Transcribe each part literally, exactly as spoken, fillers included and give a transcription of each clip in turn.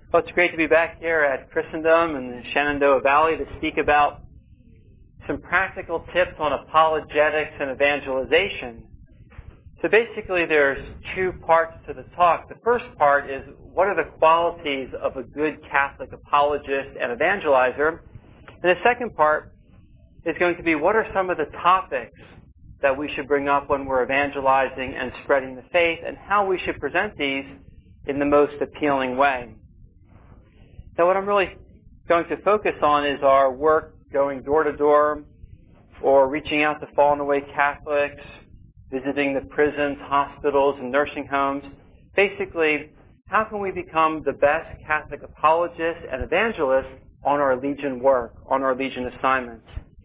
Well, it's great to be back here at Christendom in the Shenandoah Valley to speak about some practical tips on apologetics and evangelization. So basically there's two parts to the talk. The first part is what are the qualities of a good Catholic apologist and evangelizer? And the second part is going to be what are some of the topics that we should bring up when we're evangelizing and spreading the faith, and how we should present these in the most appealing way. Now what I'm really going to focus on is our work going door to door or reaching out to fallen away Catholics, visiting the prisons, hospitals, and nursing homes. Basically, how can we become the best Catholic apologists and evangelists on our Legion work, on our Legion assignments?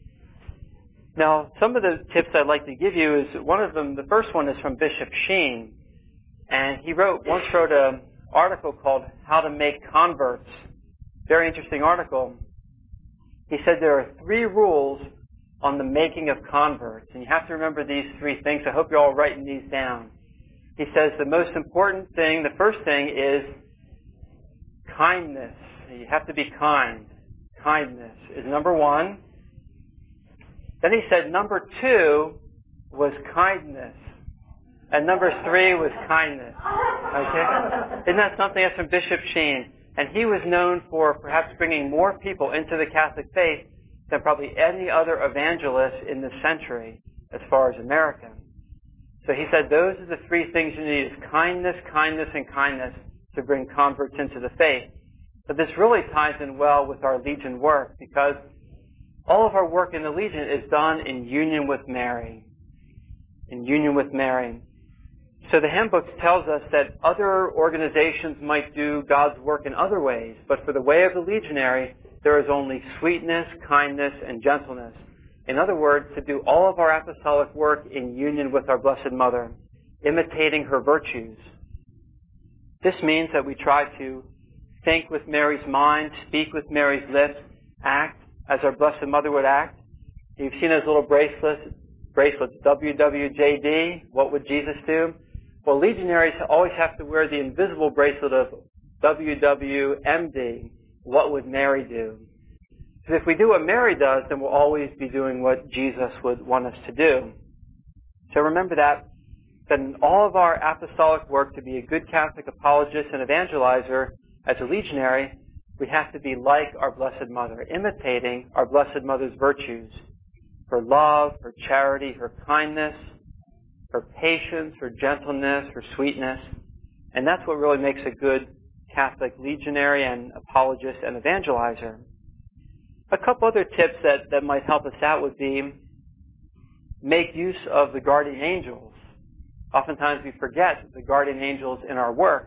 Now, some of the tips I'd like to give you is one of them, the first one is from Bishop Sheen. And he wrote, once wrote an article called How to Make Converts. Very interesting article. He said there are three rules on the making of converts. And you have to remember these three things. I hope you're all writing these down. He says the most important thing, the first thing is kindness. You have to be kind. Kindness is number one. Then he said number two was kindness. And number three was kindness. Okay? Isn't that something? That's from Bishop Sheen. And he was known for perhaps bringing more people into the Catholic faith than probably any other evangelist in this century as far as America. So he said those are the three things you need, is kindness, kindness, and kindness to bring converts into the faith. But this really ties in well with our Legion work, because all of our work in the Legion is done in union with Mary. In union with Mary. So the handbook tells us that other organizations might do God's work in other ways, but for the way of the legionary, there is only sweetness, kindness, and gentleness. In other words, to do all of our apostolic work in union with our Blessed Mother, imitating her virtues. This means that we try to think with Mary's mind, speak with Mary's lips, act as our Blessed Mother would act. You've seen those little bracelets, bracelets, W W J D, what would Jesus do? Well, legionaries always have to wear the invisible bracelet of W W M D, what would Mary do? Because if we do what Mary does, then we'll always be doing what Jesus would want us to do. So remember that, that in all of our apostolic work, to be a good Catholic apologist and evangelizer as a legionary, we have to be like our Blessed Mother, imitating our Blessed Mother's virtues, her love, her charity, her kindness, her patience, her gentleness, her sweetness. And that's what really makes a good Catholic legionary and apologist and evangelizer. A couple other tips that, that might help us out would be make use of the guardian angels. Oftentimes we forget the guardian angels in our work.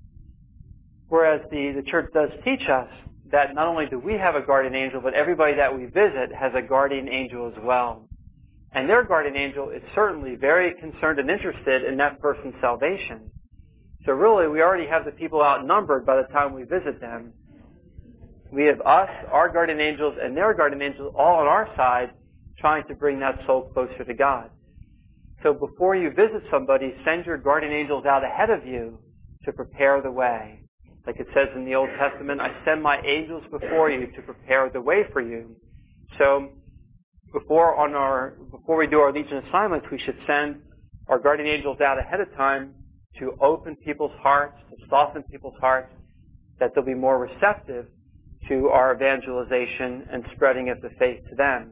Whereas the, the Church does teach us that not only do we have a guardian angel, but everybody that we visit has a guardian angel as well. And their guardian angel is certainly very concerned and interested in that person's salvation. So really, we already have the people outnumbered by the time we visit them. We have us, our guardian angels, and their guardian angels all on our side trying to bring that soul closer to God. So before you visit somebody, send your guardian angels out ahead of you to prepare the way. Like it says in the Old Testament, I send my angels before you to prepare the way for you. So before on our before we do our Legion assignments, we should send our guardian angels out ahead of time to open people's hearts, to soften people's hearts, that they'll be more receptive to our evangelization and spreading of the faith to them.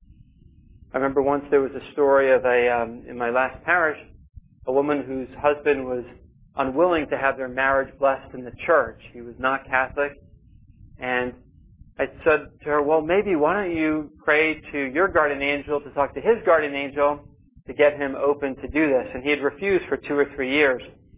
I remember once there was a story of a, um, in my last parish, a woman whose husband was unwilling to have their marriage blessed in the church. He was not Catholic. And I said to her, well, maybe why don't you pray to your guardian angel to talk to his guardian angel to get him open to do this. And he had refused for two or three years.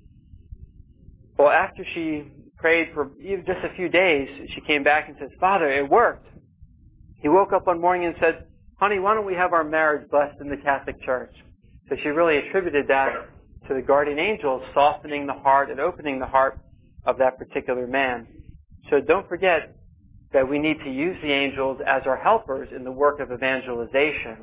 Well, after she prayed for even just a few days, she came back and says, Father, it worked. He woke up one morning and said, honey, why don't we have our marriage blessed in the Catholic Church? So she really attributed that to the guardian angels softening the heart and opening the heart of that particular man. So don't forget that we need to use the angels as our helpers in the work of evangelization.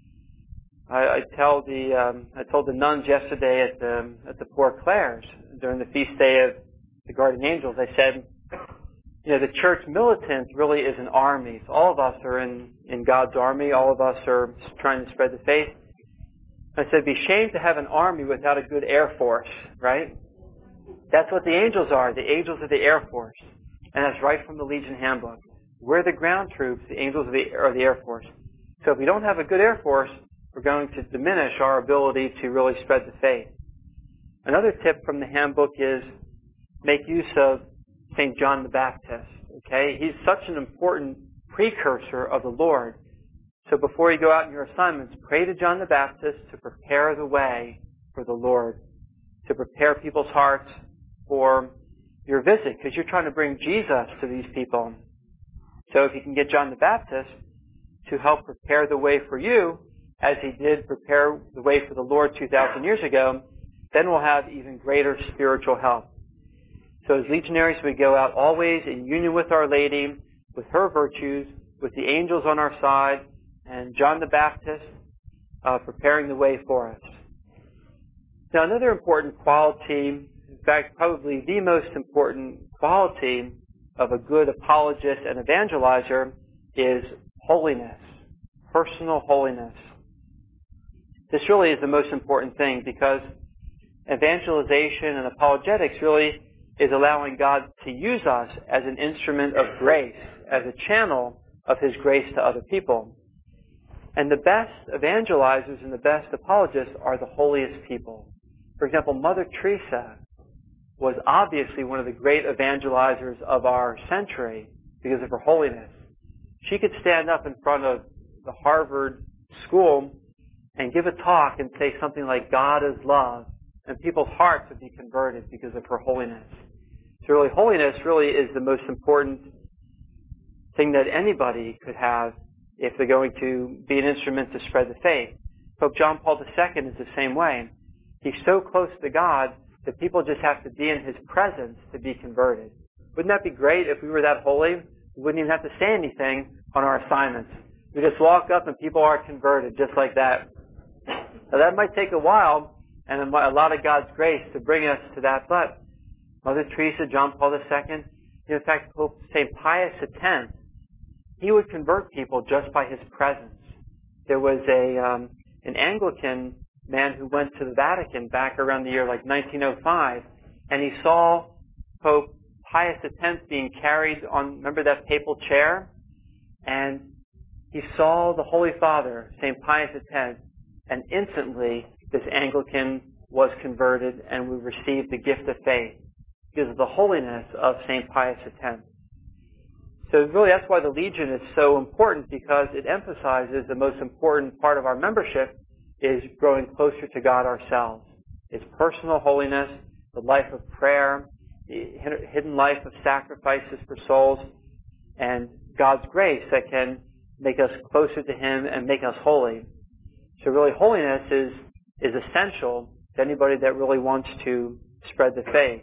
I, I tell the um, I told the nuns yesterday at the at the Poor Clares during the feast day of the guardian angels. I said, you know, the church militant really is an army. So all of us are in, in God's army. All of us are trying to spread the faith. I said, it'd be shame to have an army without a good air force, right? That's what the angels are. The angels are the air force. And that's right from the Legion Handbook. We're the ground troops. The angels are the, are the air force. So if we don't have a good air force, we're going to diminish our ability to really spread the faith. Another tip from the handbook is make use of Saint John the Baptist. Okay? He's such an important precursor of the Lord. So before you go out in your assignments, pray to John the Baptist to prepare the way for the Lord, to prepare people's hearts for your visit, because you're trying to bring Jesus to these people. So if you can get John the Baptist to help prepare the way for you, as he did prepare the way for the Lord two thousand years ago, then we'll have even greater spiritual help. So as legionaries, we go out always in union with Our Lady, with her virtues, with the angels on our side, and John the Baptist uh, preparing the way for us. Now, another important quality, in fact, probably the most important quality of a good apologist and evangelizer is holiness, personal holiness. This really is the most important thing, because evangelization and apologetics really is allowing God to use us as an instrument of grace, as a channel of His grace to other people. And the best evangelizers and the best apologists are the holiest people. For example, Mother Teresa was obviously one of the great evangelizers of our century because of her holiness. She could stand up in front of the Harvard school and give a talk and say something like, God is love, and people's hearts would be converted because of her holiness. So really, holiness really is the most important thing that anybody could have if they're going to be an instrument to spread the faith. Pope John Paul the Second is the same way. He's so close to God that people just have to be in His presence to be converted. Wouldn't that be great if we were that holy? We wouldn't even have to say anything on our assignments. We just walk up and people are converted just like that. Now that might take a while and a lot of God's grace to bring us to that, but Mother Teresa, John Paul the Second, in fact, Pope Saint Pius the Tenth, he would convert people just by his presence. There was a um, an Anglican man who went to the Vatican back around the year like nineteen oh five, and he saw Pope Pius the Tenth being carried on, remember that papal chair? And he saw the Holy Father, Saint Pius the Tenth, and instantly this Anglican was converted and we received the gift of faith because of the holiness of Saint Pius the Tenth. So really that's why the Legion is so important, because it emphasizes the most important part of our membership is growing closer to God ourselves. It's personal holiness, the life of prayer, the hidden life of sacrifices for souls, and God's grace that can make us closer to Him and make us holy. So really holiness is, is essential to anybody that really wants to spread the faith.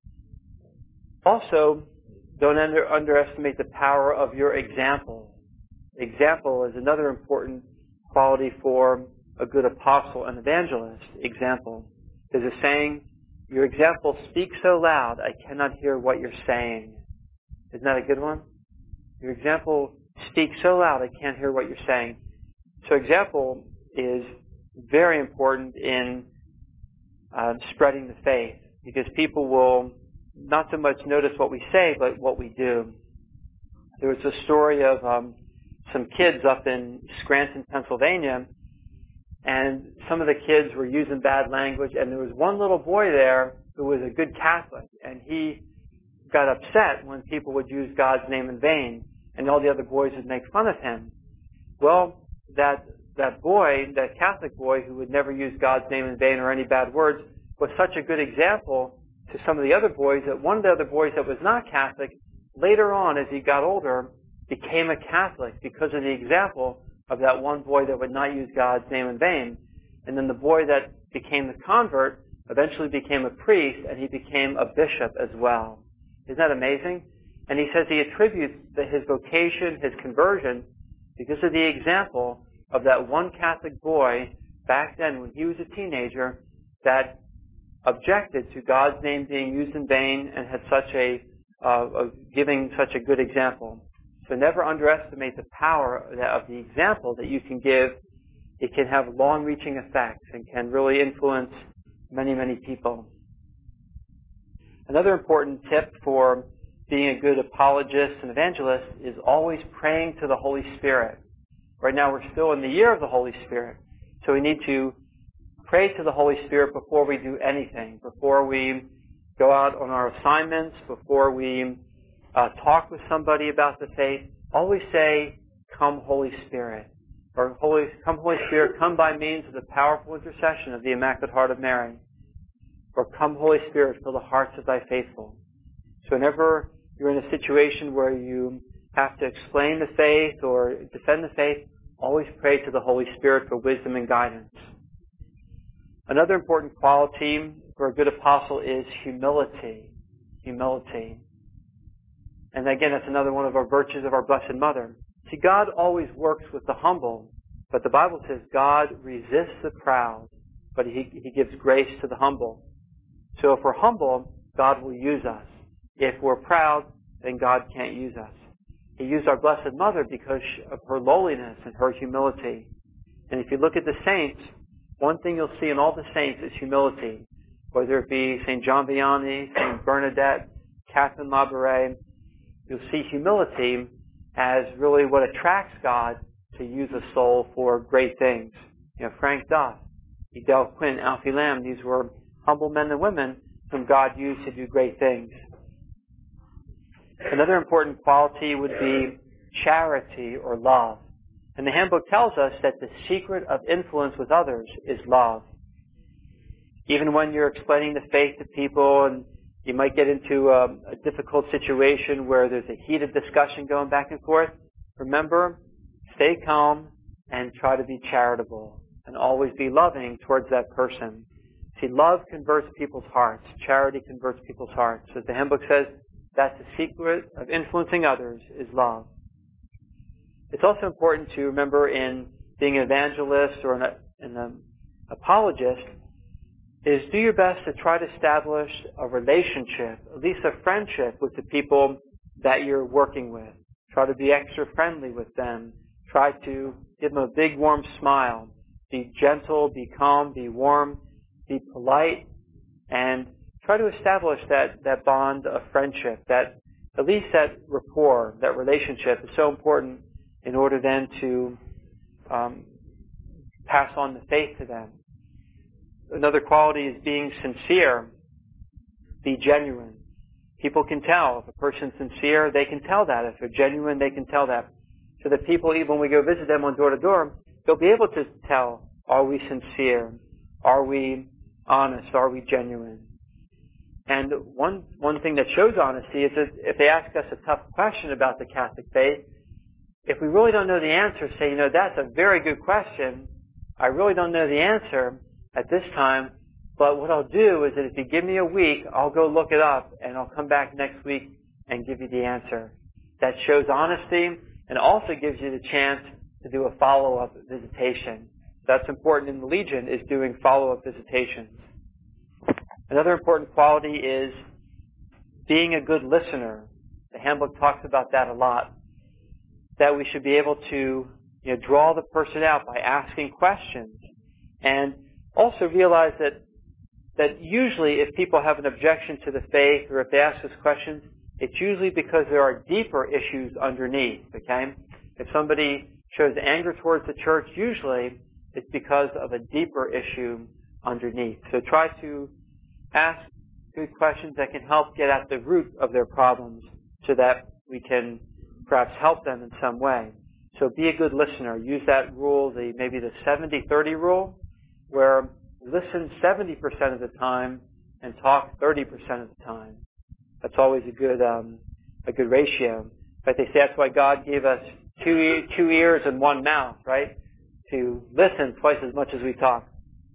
Also, don't under, underestimate the power of your example. Example is another important quality for a good apostle and evangelist. Example. There's a saying, your example speaks so loud, I cannot hear what you're saying. Isn't that a good one? Your example speaks so loud, I can't hear what you're saying. So example is very important in uh, spreading the faith, because people will not so much notice what we say, but what we do. There was a story of um, some kids up in Scranton, Pennsylvania, and some of the kids were using bad language, and there was one little boy there who was a good Catholic, and he got upset when people would use God's name in vain, and all the other boys would make fun of him. Well, that that boy, that Catholic boy who would never use God's name in vain or any bad words, was such a good example to some of the other boys that one of the other boys that was not Catholic, later on as he got older, became a Catholic because of the example of that one boy that would not use God's name in vain. And then the boy that became the convert eventually became a priest, and he became a bishop as well. Isn't that amazing? And he says he attributes the, his vocation, his conversion, because of the example of that one Catholic boy back then when he was a teenager that objected to God's name being used in vain and had such a, uh, of giving such a good example. So never underestimate the power of the example that you can give. It can have long-reaching effects and can really influence many, many people. Another important tip for being a good apologist and evangelist is always praying to the Holy Spirit. Right now we're still in the year of the Holy Spirit, so we need to pray to the Holy Spirit before we do anything, before we go out on our assignments, before we uh, talk with somebody about the faith. Always say, "Come, Holy Spirit," or Holy, "Come, Holy Spirit, come by means of the powerful intercession of the Immaculate Heart of Mary," or "Come, Holy Spirit, fill the hearts of thy faithful." So whenever you're in a situation where you have to explain the faith or defend the faith, always pray to the Holy Spirit for wisdom and guidance. Another important quality for a good apostle is humility. Humility. And again, that's another one of our virtues of our Blessed Mother. See, God always works with the humble, but the Bible says God resists the proud, but He, he gives grace to the humble. So if we're humble, God will use us. If we're proud, then God can't use us. He used our Blessed Mother because of her lowliness and her humility. And if you look at the saints, one thing you'll see in all the saints is humility. Whether it be Saint John Vianney, Saint Bernadette, Catherine Labouré, you'll see humility as really what attracts God to use a soul for great things. You know, Frank Duff, Edel Quinn, Alfie Lamb, these were humble men and women whom God used to do great things. Another important quality would be charity or love. And the handbook tells us that the secret of influence with others is love. Even when you're explaining the faith to people and you might get into a, a difficult situation where there's a heated discussion going back and forth, remember, stay calm and try to be charitable and always be loving towards that person. See, love converts people's hearts. Charity converts people's hearts. As the handbook says, that's the secret of influencing others is love. It's also important to remember in being an evangelist or an, an apologist is do your best to try to establish a relationship, at least a friendship with the people that you're working with. Try to be extra friendly with them. Try to give them a big warm smile. Be gentle, be calm, be warm, be polite, and try to establish that, that bond of friendship, that at least that rapport, that relationship is so important in order then to um, pass on the faith to them. Another quality is being sincere. Be genuine. People can tell. If a person's sincere, they can tell that. If they're genuine, they can tell that. So that people, even when we go visit them on door to door, they'll be able to tell, are we sincere? Are we honest? Are we genuine? And one, one thing that shows honesty is that if they ask us a tough question about the Catholic faith, if we really don't know the answer, say, you know, that's a very good question. I really don't know the answer at this time, but what I'll do is that if you give me a week, I'll go look it up and I'll come back next week and give you the answer. That shows honesty and also gives you the chance to do a follow-up visitation. That's important in the Legion, is doing follow-up visitations. Another important quality is being a good listener. The handbook talks about that a lot. That we should be able to, you know, draw the person out by asking questions. And also realize that that usually if people have an objection to the faith or if they ask us questions, it's usually because there are deeper issues underneath, okay? If somebody shows anger towards the church, usually it's because of a deeper issue underneath. So try to ask good questions that can help get at the root of their problems so that we can perhaps help them in some way. So be a good listener. Use that rule, the maybe the seventy thirty rule, where listen seventy percent of the time and talk thirty percent of the time. That's always a good um, a good ratio. In fact, they say that's why God gave us two two ears and one mouth, right? To listen twice as much as we talk.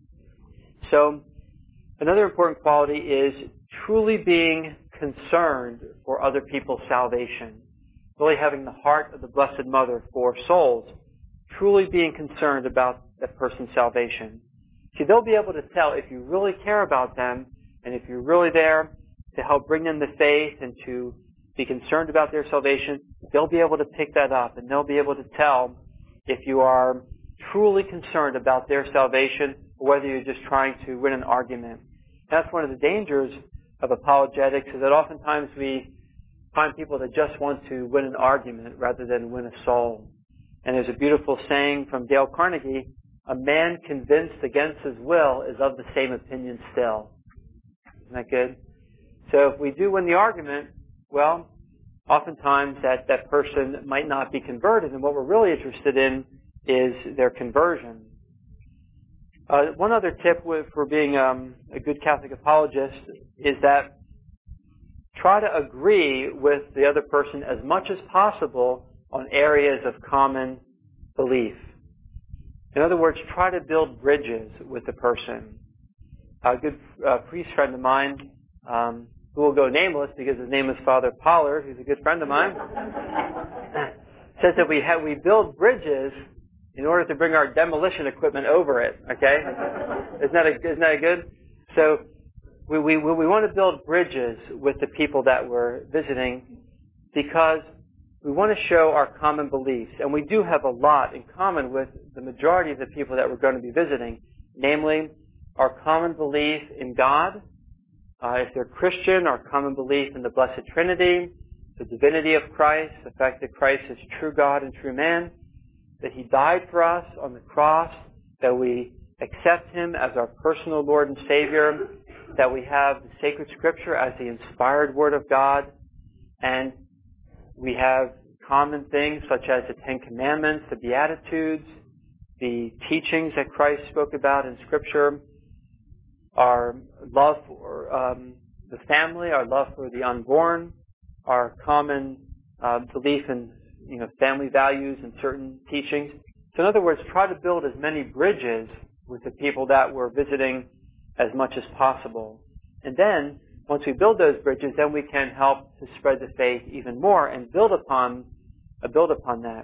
So another important quality is truly being concerned for other people's salvation. Really having the heart of the Blessed Mother for souls. Truly being concerned about that person's salvation. See, they'll be able to tell if you really care about them and if you're really there to help bring them to faith and to be concerned about their salvation, they'll be able to pick that up, and they'll be able to tell if you are truly concerned about their salvation or whether you're just trying to win an argument. That's one of the dangers of apologetics, is that oftentimes we find people that just want to win an argument rather than win a soul. And there's a beautiful saying from Dale Carnegie, a man convinced against his will is of the same opinion still. Isn't that good? So if we do win the argument, well, oftentimes that, that person might not be converted, and what we're really interested in is their conversion. Uh, one other tip with, for being um, a good Catholic apologist is that try to agree with the other person as much as possible on areas of common belief. In other words, try to build bridges with the person. A good uh, priest friend of mine, um, who will go nameless because his name is Father Pollard, who's a good friend of mine, says that we have we build bridges in order to bring our demolition equipment over it. Okay, isn't that a, isn't that a good? So we we we want to build bridges with the people that we're visiting because we want to show our common beliefs, and we do have a lot in common with the majority of the people that we're going to be visiting, namely our common belief in God. Uh, if they're Christian, our common belief in the Blessed Trinity, the divinity of Christ, the fact that Christ is true God and true man, that He died for us on the cross, that we accept Him as our personal Lord and Savior, that we have the sacred Scripture as the inspired Word of God, and we have common things such as the Ten Commandments, the Beatitudes, the teachings that Christ spoke about in Scripture, our love for um, the family, our love for the unborn, our common uh, belief in you know family values and certain teachings. So in other words, try to build as many bridges with the people that we're visiting as much as possible. And then, once we build those bridges, then we can help to spread the faith even more and build upon, uh, build upon that.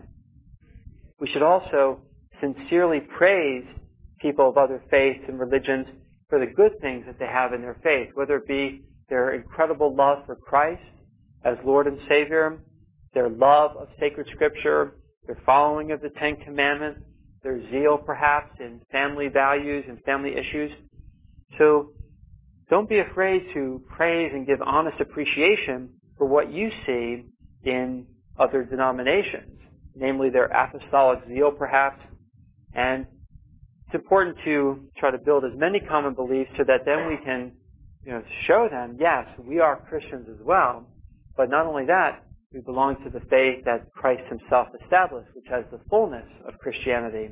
We should also sincerely praise people of other faiths and religions for the good things that they have in their faith, whether it be their incredible love for Christ as Lord and Savior, their love of sacred Scripture, their following of the Ten Commandments, their zeal perhaps in family values and family issues. So don't be afraid to praise and give honest appreciation for what you see in other denominations, namely their apostolic zeal perhaps. And it's important to try to build as many common beliefs so that then we can you know, show them, yes, we are Christians as well, but not only that, we belong to the faith that Christ Himself established, which has the fullness of Christianity.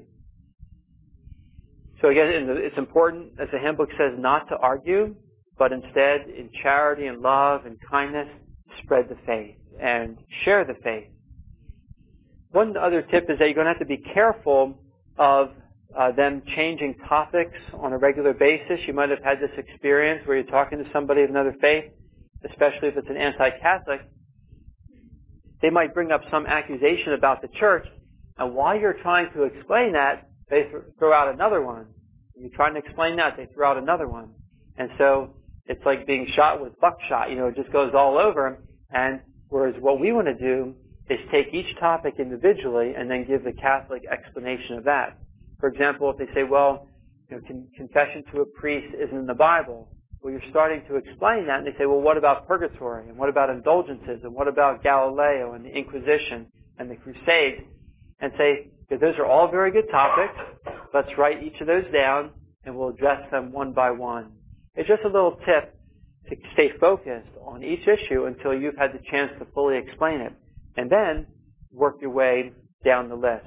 So again, it's important, as the handbook says, not to argue, but instead, in charity and love and kindness, spread the faith and share the faith. One other tip is that you're going to have to be careful of uh, them changing topics on a regular basis. You might have had this experience where you're talking to somebody of another faith, especially if it's an anti-Catholic. They might bring up some accusation about the church, and while you're trying to explain that, they th- throw out another one. You're trying to explain that, they throw out another one. And so it's like being shot with buckshot. You know, it just goes all over. And whereas what we want to do is take each topic individually and then give the Catholic explanation of that. For example, if they say, well, you know, con- confession to a priest isn't in the Bible. Well, you're starting to explain that, and they say, well, what about purgatory? And what about indulgences? And what about Galileo and the Inquisition and the Crusades? And say, those are all very good topics. Let's write each of those down, and we'll address them one by one. It's just a little tip to stay focused on each issue until you've had the chance to fully explain it. And then work your way down the list.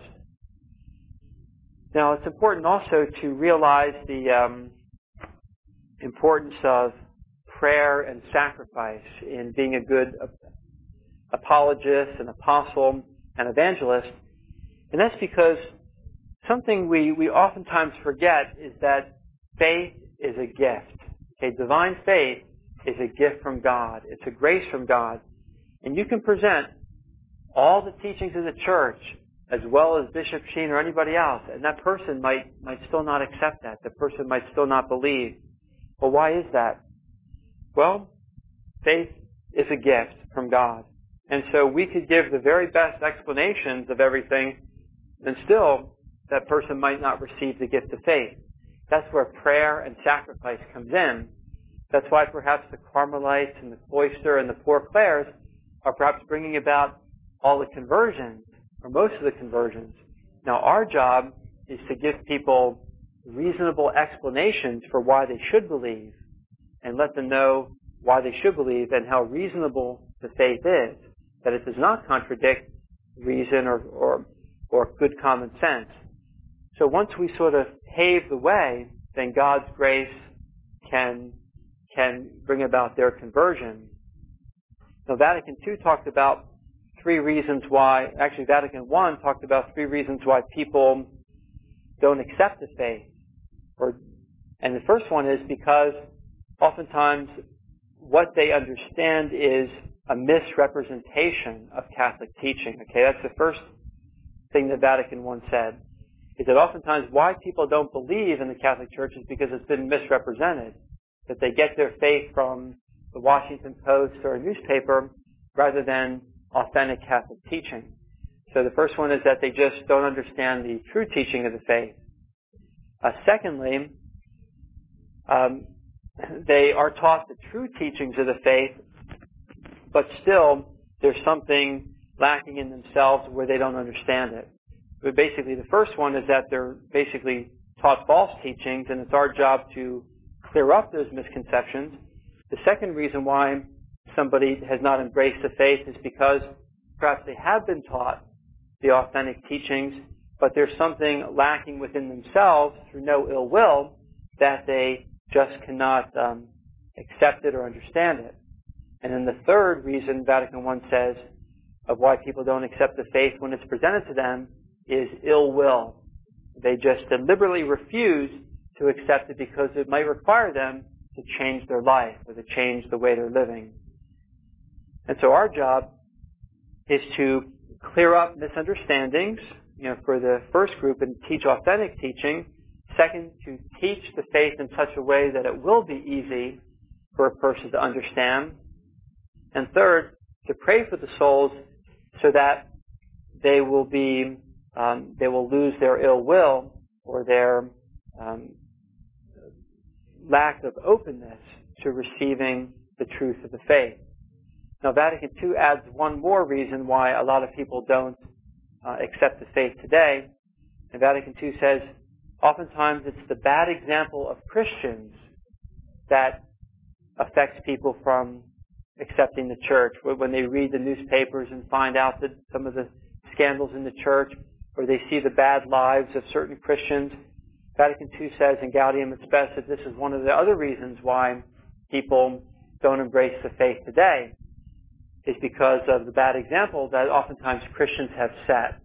Now, it's important also to realize the um, importance of prayer and sacrifice in being a good apologist, an apostle, an evangelist. And that's because something we, we oftentimes forget is that faith is a gift. Okay, divine faith is a gift from God. It's a grace from God. And you can present all the teachings of the church as well as Bishop Sheen or anybody else, and that person might, might still not accept that. The person might still not believe. Well, why is that? Well, faith is a gift from God. And so we could give the very best explanations of everything, and still that person might not receive the gift of faith. That's where prayer and sacrifice comes in. That's why perhaps the Carmelites and the cloister and the Poor Clares are perhaps bringing about all the conversions, or most of the conversions. Now our job is to give people reasonable explanations for why they should believe, and let them know why they should believe and how reasonable the faith is, that it does not contradict reason or, or, or good common sense. So once we sort of pave the way, then God's grace can, can bring about their conversion. Now Vatican Two talked about three reasons why, actually Vatican One talked about three reasons why people don't accept the faith. Or, and the first one is because oftentimes what they understand is a misrepresentation of Catholic teaching. Okay, that's the first thing that Vatican One said, is that oftentimes why people don't believe in the Catholic Church is because it's been misrepresented, that they get their faith from the Washington Post or a newspaper rather than authentic Catholic teaching. So the first one is that they just don't understand the true teaching of the faith. Uh, secondly, um, they are taught the true teachings of the faith, but still there's something lacking in themselves where they don't understand it. But basically the first one is that they're basically taught false teachings, and it's our job to clear up those misconceptions. The second reason why somebody has not embraced the faith is because perhaps they have been taught the authentic teachings, but there's something lacking within themselves through no ill will that they just cannot um, accept it or understand it. And then the third reason Vatican One says of why people don't accept the faith when it's presented to them is ill will. They just deliberately refuse to accept it because it might require them to change their life or to change the way they're living. And so our job is to clear up misunderstandings, you know, for the first group, and teach authentic teaching. Second, to teach the faith in such a way that it will be easy for a person to understand. And third, to pray for the souls so that they will be, um, they will lose their ill will or their um, lack of openness to receiving the truth of the faith. Now, Vatican Two adds one more reason why a lot of people don't uh, accept the faith today. And Vatican Two says, oftentimes it's the bad example of Christians that affects people from accepting the church. When they read the newspapers and find out that some of the scandals in the church, or they see the bad lives of certain Christians, Vatican Two says in Gaudium et Spes that this is one of the other reasons why people don't embrace the faith today, is because of the bad example that oftentimes Christians have set.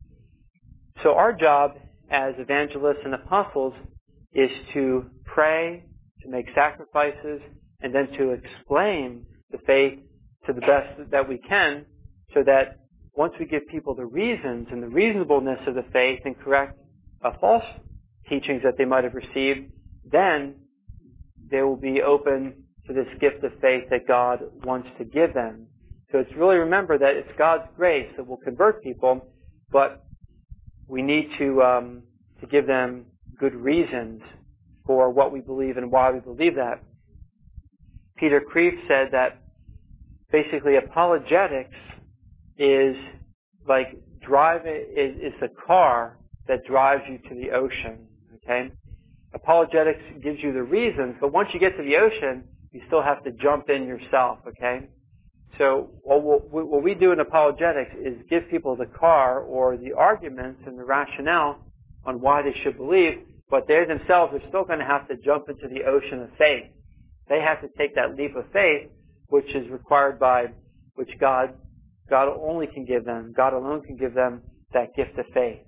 So our job as evangelists and apostles is to pray, to make sacrifices, and then to explain the faith to the best that we can, so that once we give people the reasons and the reasonableness of the faith and correct uh, false teachings that they might have received, then they will be open to this gift of faith that God wants to give them. So it's really, remember that it's God's grace that will convert people, but we need to um, to give them good reasons for what we believe and why we believe that. Peter Kreeft said that basically apologetics is like drive is, is the car that drives you to the ocean. Okay, apologetics gives you the reasons, but once you get to the ocean, you still have to jump in yourself. Okay. So what we do in apologetics is give people the car or the arguments and the rationale on why they should believe, but they themselves are still going to have to jump into the ocean of faith. They have to take that leap of faith, which is required by, which God, God only can give them. God alone can give them that gift of faith.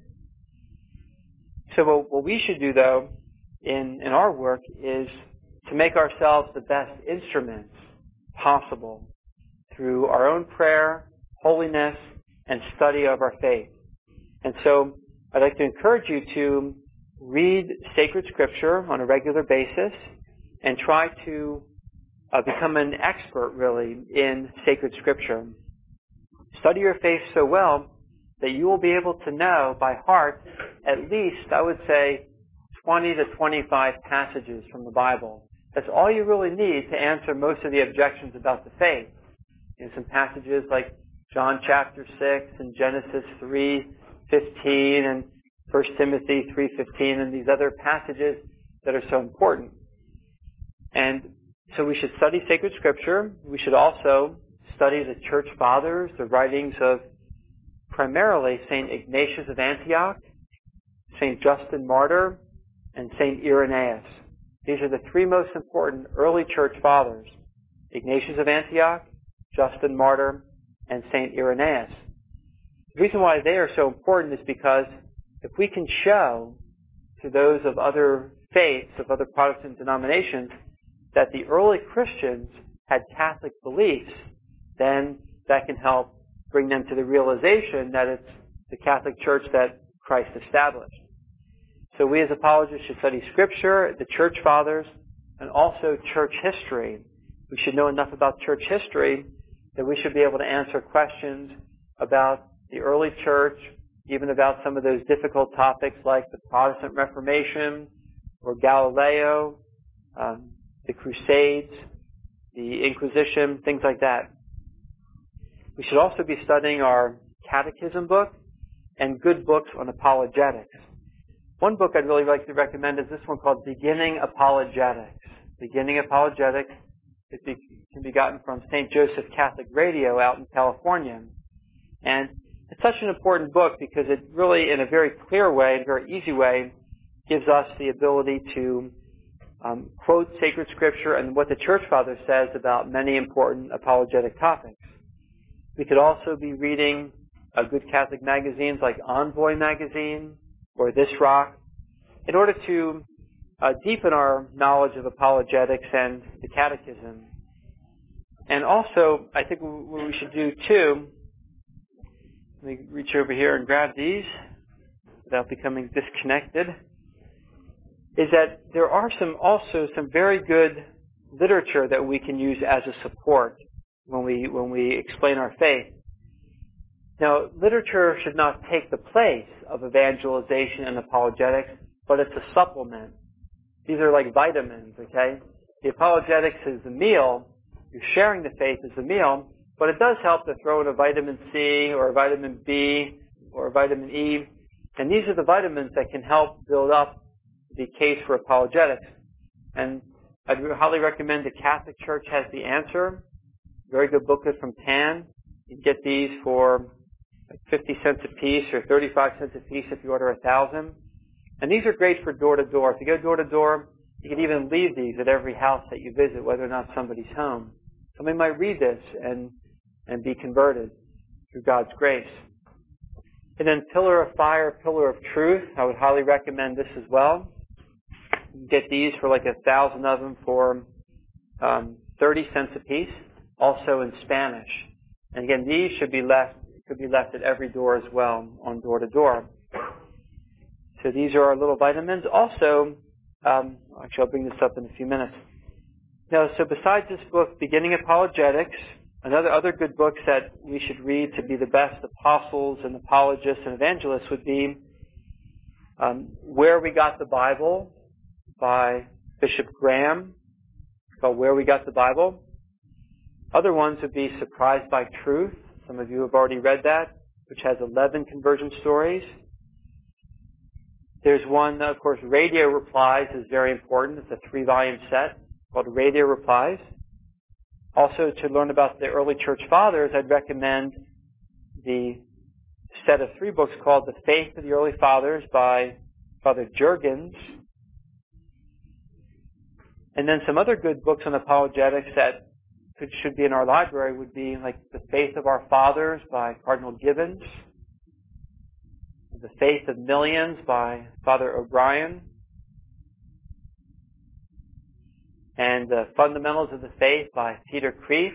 So what, what we should do, though, in, in our work is to make ourselves the best instruments possible through our own prayer, holiness, and study of our faith. And so I'd like to encourage you to read sacred scripture on a regular basis and try to uh, become an expert, really, in sacred scripture. Study your faith so well that you will be able to know by heart at least, I would say, twenty to twenty-five passages from the Bible. That's all you really need to answer most of the objections about the faith. In some passages like John chapter six and Genesis three fifteen and First Timothy three fifteen and these other passages that are so important. And so we should study sacred scripture. We should also study the church fathers, the writings of primarily Saint Ignatius of Antioch, Saint Justin Martyr, and Saint Irenaeus. These are the three most important early church fathers: Ignatius of Antioch, Justin Martyr, and Saint Irenaeus. The reason why they are so important is because if we can show to those of other faiths, of other Protestant denominations, that the early Christians had Catholic beliefs, then that can help bring them to the realization that it's the Catholic Church that Christ established. So we as apologists should study Scripture, the Church Fathers, and also church history. We should know enough about church history that we should be able to answer questions about the early church, even about some of those difficult topics like the Protestant Reformation or Galileo, um, the Crusades, the Inquisition, things like that. We should also be studying our catechism book and good books on apologetics. One book I'd really like to recommend is this one called Beginning Apologetics. Beginning Apologetics it be, can be gotten from Saint Joseph Catholic Radio out in California. And it's such an important book because it really, in a very clear way, and very easy way, gives us the ability to um, quote sacred scripture and what the Church Father says about many important apologetic topics. We could also be reading uh, good Catholic magazines like Envoy magazine or This Rock in order to uh, deepen our knowledge of apologetics and the catechism. And also, I think what we should do too, let me reach over here and grab these without becoming disconnected, is that there are some also some very good literature that we can use as a support when we when we explain our faith. Now, literature should not take the place of evangelization and apologetics, but it's a supplement. These are like vitamins, okay? The apologetics is the meal. You're sharing the faith as a meal, but it does help to throw in a vitamin C or a vitamin B or a vitamin E. And these are the vitamins that can help build up the case for apologetics. And I'd highly recommend the Catholic Church Has the Answer. Very good booklet from Tan. You can get these for like fifty cents a piece or thirty-five cents a piece if you order a thousand. And these are great for door to door. If you go door to door, you can even leave these at every house that you visit, whether or not somebody's home. Somebody might read this and and be converted through God's grace. And then Pillar of Fire, Pillar of Truth. I would highly recommend this as well. You can get these for like a thousand of them for um, thirty cents a piece, also in Spanish. And again, these should be left could be left at every door as well, on door to door. So these are our little vitamins. Also, um, actually I'll bring this up in a few minutes. Now, so besides this book, Beginning Apologetics, another other good books that we should read to be the best apostles and apologists and evangelists would be um, Where We Got the Bible by Bishop Graham. It's called Where We Got the Bible. Other ones would be Surprised by Truth. Some of you have already read that, which has eleven conversion stories. There's one, of course, Radio Replies is very important. It's a three-volume set called Radio Replies. Also, to learn about the early church fathers, I'd recommend the set of three books called The Faith of the Early Fathers by Father Jurgens. And then some other good books on apologetics that could, should be in our library would be like The Faith of Our Fathers by Cardinal Gibbons, The Faith of Millions by Father O'Brien, and The Fundamentals of the Faith by Peter Kreeft,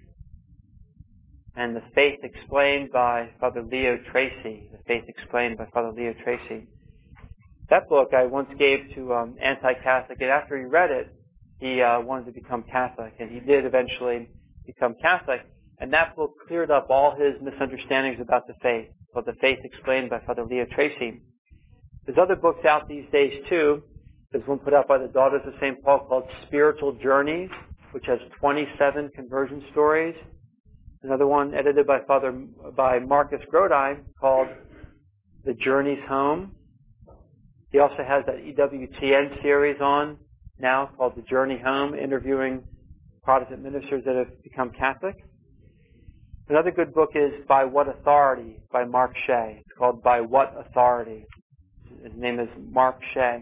and The Faith Explained by Father Leo Tracy. The Faith Explained by Father Leo Tracy. That book I once gave to um, anti-Catholic, and after he read it, he uh, wanted to become Catholic, and he did eventually become Catholic. And that book cleared up all his misunderstandings about the faith, called The Faith Explained by Father Leo Tracy. There's other books out these days too. There's one put out by the Daughters of Saint Paul called Spiritual Journeys, which has twenty-seven conversion stories. Another one edited by Father by Marcus Grodine called The Journeys Home. He also has that E W T N series on now called The Journey Home, interviewing Protestant ministers that have become Catholic. Another good book is By What Authority by Mark Shea. It's called By What Authority. His name is Mark Shea.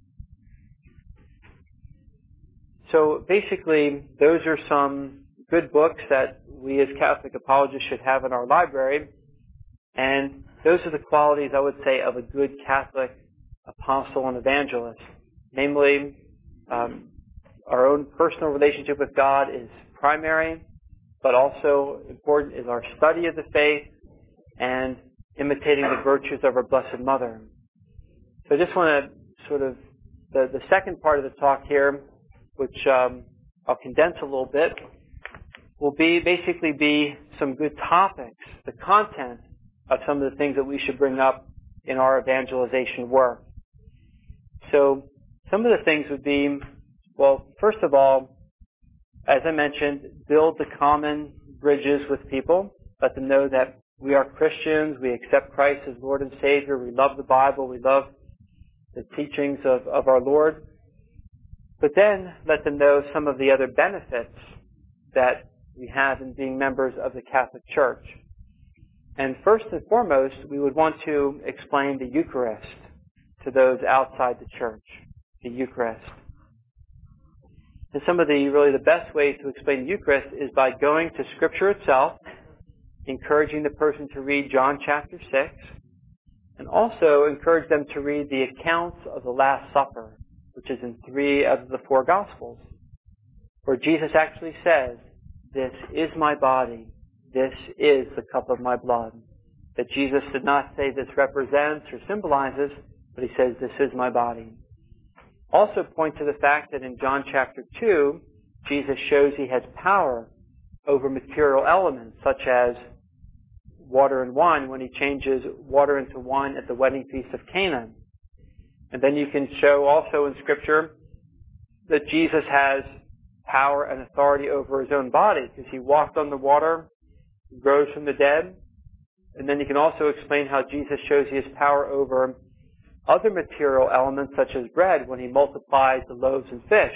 So basically, those are some good books that we as Catholic apologists should have in our library. And those are the qualities, I would say, of a good Catholic apostle and evangelist. Namely, um, our own personal relationship with God is primary, but also important is our study of the faith and imitating the virtues of our Blessed Mother. So I just want to sort of, the, the second part of the talk here, which um, I'll condense a little bit, will be basically be some good topics, the content of some of the things that we should bring up in our evangelization work. So some of the things would be, well, first of all, as I mentioned, build the common bridges with people. Let them know that we are Christians, we accept Christ as Lord and Savior, we love the Bible, we love the teachings of, of our Lord. But then let them know some of the other benefits that we have in being members of the Catholic Church. And first and foremost, we would want to explain the Eucharist to those outside the Church, the Eucharist. And some of the, really the best ways to explain the Eucharist is by going to Scripture itself, encouraging the person to read John chapter six, and also encourage them to read the accounts of the Last Supper, which is in three of the four Gospels, where Jesus actually says, "This is my body, this is the cup of my blood." That Jesus did not say this represents or symbolizes, but he says, "This is my body." Also point to the fact that in John chapter two, Jesus shows he has power over material elements, such as water and wine, when he changes water into wine at the wedding feast of Cana. And then you can show also in Scripture that Jesus has power and authority over his own body, because he walked on the water, rose from the dead. And then you can also explain how Jesus shows he has power over other material elements such as bread when he multiplies the loaves and fish.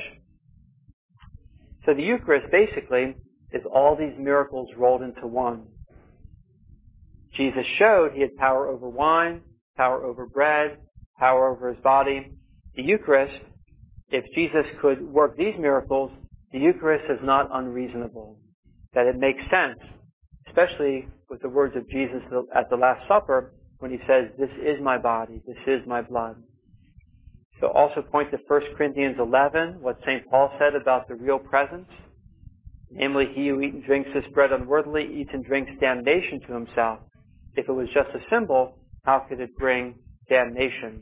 So the Eucharist basically is all these miracles rolled into one. Jesus showed he had power over wine, power over bread, power over his body. The Eucharist, if Jesus could work these miracles, the Eucharist is not unreasonable. That it makes sense, especially with the words of Jesus at the Last Supper, when he says, "This is my body, this is my blood." So also point to First Corinthians eleven, what Saint Paul said about the real presence. Namely, he who eats and drinks this bread unworthily eats and drinks damnation to himself. If it was just a symbol, how could it bring damnation?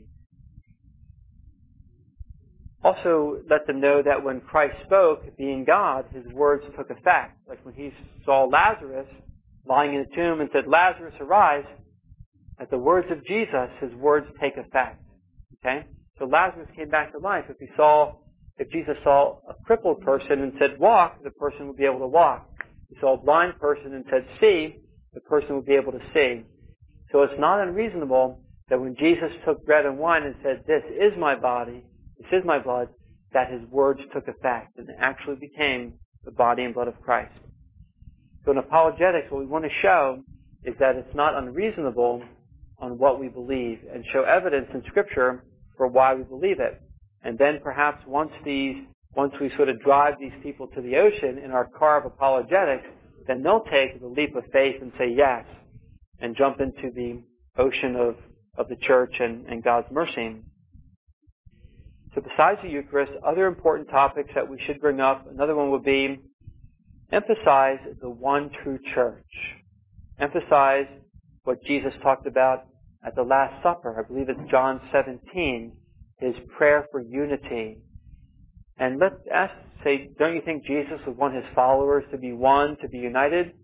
Also, let them know that when Christ spoke, being God, his words took effect. Like when he saw Lazarus lying in a tomb and said, "Lazarus, arise," at the words of Jesus, his words take effect. Okay? So Lazarus came back to life. If he saw, if Jesus saw a crippled person and said, "Walk," the person would be able to walk. If he saw a blind person and said, "See," the person would be able to see. So it's not unreasonable that when Jesus took bread and wine and said, "This is my body, this is my blood," that his words took effect and actually became the body and blood of Christ. So in apologetics, what we want to show is that it's not unreasonable on what we believe, and show evidence in Scripture for why we believe it. And then perhaps once these, once we sort of drive these people to the ocean in our car of apologetics, then they'll take the leap of faith and say yes, and jump into the ocean of, of the Church and, and God's mercy. So besides the Eucharist, other important topics that we should bring up, another one would be emphasize the one true Church. Emphasize what Jesus talked about at the Last Supper. I believe it's John seventeen, his prayer for unity. And let's ask, say, don't you think Jesus would want his followers to be one, to be united?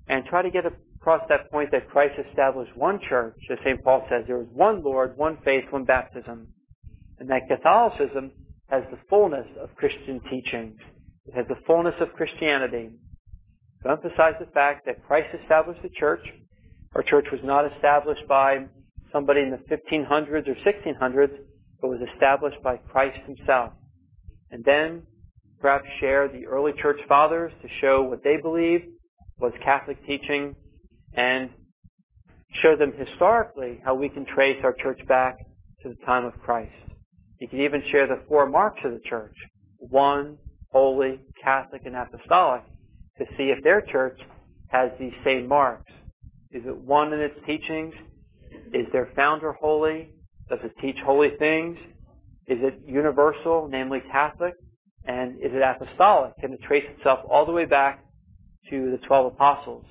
and try to get across that point that Christ established one church. As Saint Paul says, there was one Lord, one faith, one baptism. And that Catholicism has the fullness of Christian teachings. It has the fullness of Christianity. To emphasize the fact that Christ established the church. Our church was not established by somebody in the fifteen hundreds or sixteen hundreds, but was established by Christ himself. And then perhaps share the early church fathers to show what they believed was Catholic teaching, and show them historically how we can trace our church back to the time of Christ. You can even share the four marks of the church: one, holy, Catholic, and apostolic, to see if their church has these same marks. Is it one in its teachings? Is their founder holy? Does it teach holy things? Is it universal, namely Catholic? And is it apostolic? Can it trace itself all the way back to the twelve apostles?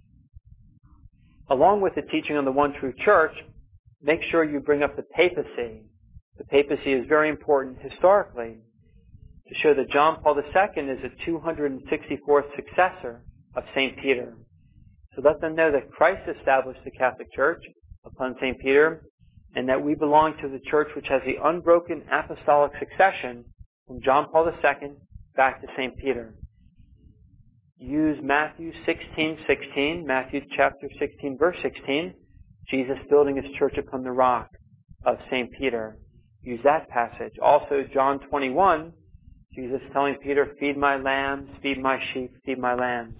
Along with the teaching on the one true church, make sure you bring up the papacy. The papacy is very important historically to show that John Paul the Second is a two hundred sixty-fourth successor of Saint Peter. So let them know that Christ established the Catholic Church upon Saint Peter, and that we belong to the church which has the unbroken apostolic succession from John Paul the Second back to Saint Peter. Use Matthew sixteen sixteen, Matthew chapter sixteen, verse sixteen, Jesus building his church upon the rock of Saint Peter. Use that passage. Also John twenty-one, Jesus telling Peter, feed my lambs, feed my sheep, feed my lambs.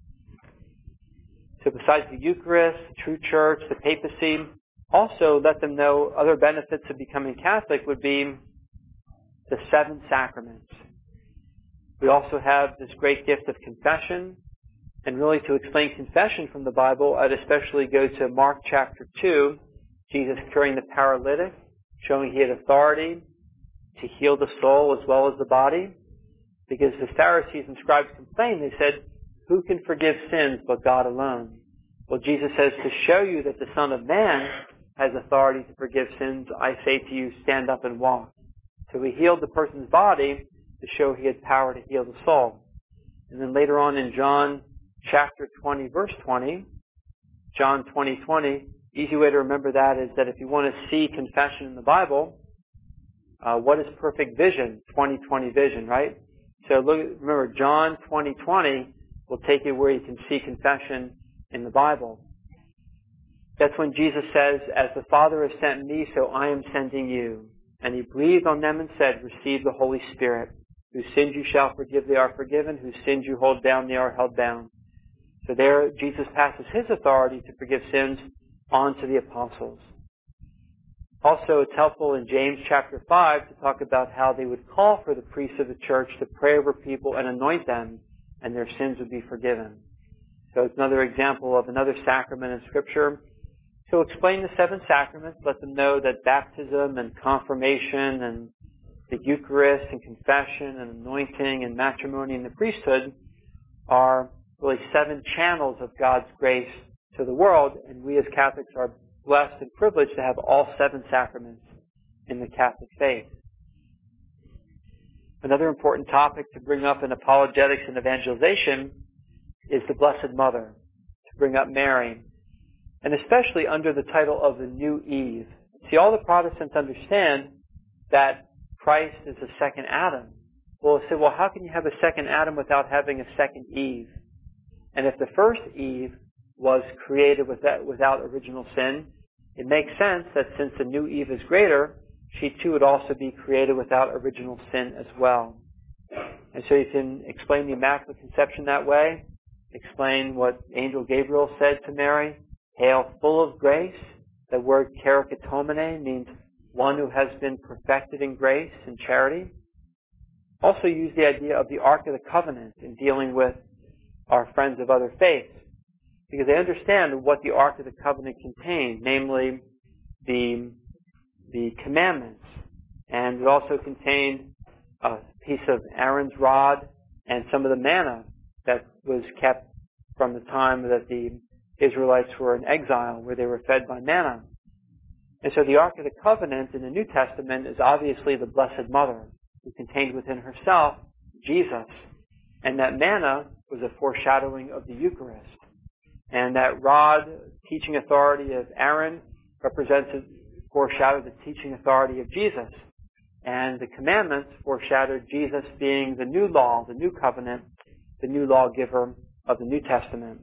So besides the Eucharist, the true church, the papacy, also let them know other benefits of becoming Catholic would be the seven sacraments. We also have this great gift of confession. And really to explain confession from the Bible, I'd especially go to Mark chapter two, Jesus curing the paralytic, showing he had authority to heal the soul as well as the body. Because the Pharisees and scribes complained, they said, who can forgive sins but God alone? Well, Jesus says, to show you that the Son of Man has authority to forgive sins, I say to you, stand up and walk. So he healed the person's body to show he had power to heal the soul. And then later on in John chapter twenty, verse twenty, John twenty, twenty, easy way to remember that is that if you want to see confession in the Bible, uh, what is perfect vision? twenty twenty vision, right? So look, remember, John twenty, twenty will take you where you can see confession in the Bible. That's when Jesus says, as the Father has sent me, so I am sending you. And he breathed on them and said, receive the Holy Spirit. Whose sins you shall forgive, they are forgiven. Whose sins you hold down, they are held down. So there, Jesus passes his authority to forgive sins on to the apostles. Also, it's helpful in James chapter five to talk about how they would call for the priests of the church to pray over people and anoint them, and their sins would be forgiven. So it's another example of another sacrament in Scripture. So explain the seven sacraments, let them know that baptism and confirmation and the Eucharist and confession and anointing and matrimony and the priesthood are really seven channels of God's grace to the world, and we as Catholics are blessed and privileged to have all seven sacraments in the Catholic faith. Another important topic to bring up in apologetics and evangelization is the Blessed Mother, to bring up Mary, and especially under the title of the New Eve. See, all the Protestants understand that Christ is the second Adam. Well, they say, well, how can you have a second Adam without having a second Eve? And if the first Eve was created without, without original sin, it makes sense that since the new Eve is greater, she too would also be created without original sin as well. And so you can explain the Immaculate Conception that way, explain what Angel Gabriel said to Mary, hail full of grace. The word kerikatomene means one who has been perfected in grace and charity. Also use the idea of the Ark of the Covenant in dealing with our friends of other faiths, because they understand what the Ark of the Covenant contained, namely the, the commandments. And it also contained a piece of Aaron's rod and some of the manna that was kept from the time that the Israelites were in exile, where they were fed by manna. And so the Ark of the Covenant in the New Testament is obviously the Blessed Mother, who contained within herself Jesus. And that manna was a foreshadowing of the Eucharist. And that rod, teaching authority of Aaron, represents, foreshadowed the teaching authority of Jesus. And the commandments foreshadowed Jesus being the new law, the new covenant, the new lawgiver of the New Testament.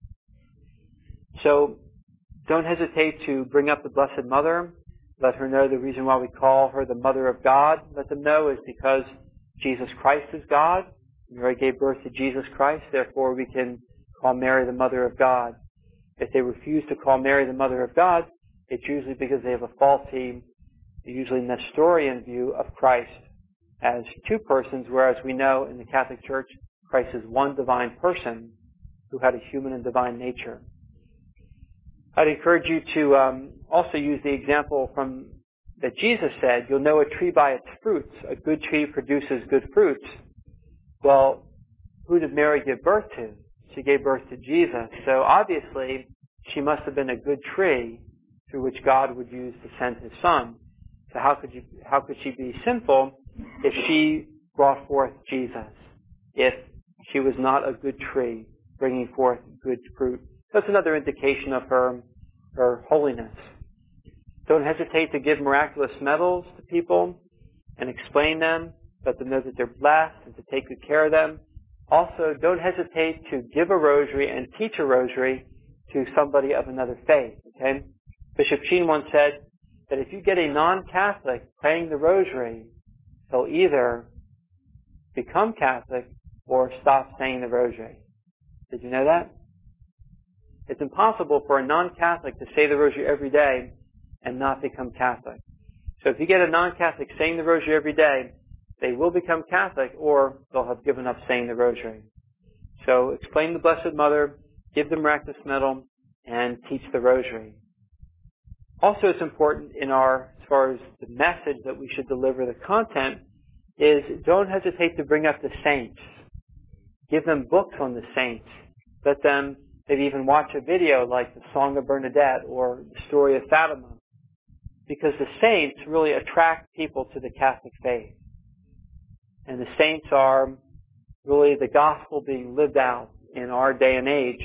So don't hesitate to bring up the Blessed Mother. Let her know the reason why we call her the Mother of God. Let them know is because Jesus Christ is God. Mary gave birth to Jesus Christ, therefore we can call Mary the Mother of God. If they refuse to call Mary the Mother of God, it's usually because they have a faulty, usually Nestorian view of Christ as two persons, whereas we know in the Catholic Church, Christ is one divine person who had a human and divine nature. I'd encourage you to um, also use the example from that Jesus said, you'll know a tree by its fruits. A good tree produces good fruits. Well, who did Mary give birth to? She gave birth to Jesus. So obviously, she must have been a good tree through which God would use to send His Son. So how could you, how could she be sinful if she brought forth Jesus? If she was not a good tree bringing forth good fruit? That's another indication of her, her holiness. Don't hesitate to give miraculous medals to people and explain them. Let them know that they're blessed and to take good care of them. Also, don't hesitate to give a rosary and teach a rosary to somebody of another faith. Okay? Bishop Sheen once said that if you get a non-Catholic praying the rosary, he'll either become Catholic or stop saying the rosary. Did you know that? It's impossible for a non-Catholic to say the rosary every day and not become Catholic. So if you get a non-Catholic saying the rosary every day, they will become Catholic or they'll have given up saying the rosary. So explain the Blessed Mother, give the miraculous medal, and teach the rosary. Also, it's important in our, as far as the message that we should deliver, the content, is don't hesitate to bring up the saints. Give them books on the saints. Let them maybe even watch a video like the Song of Bernadette or the story of Fatima. Because the saints really attract people to the Catholic faith. And the saints are really the gospel being lived out in our day and age.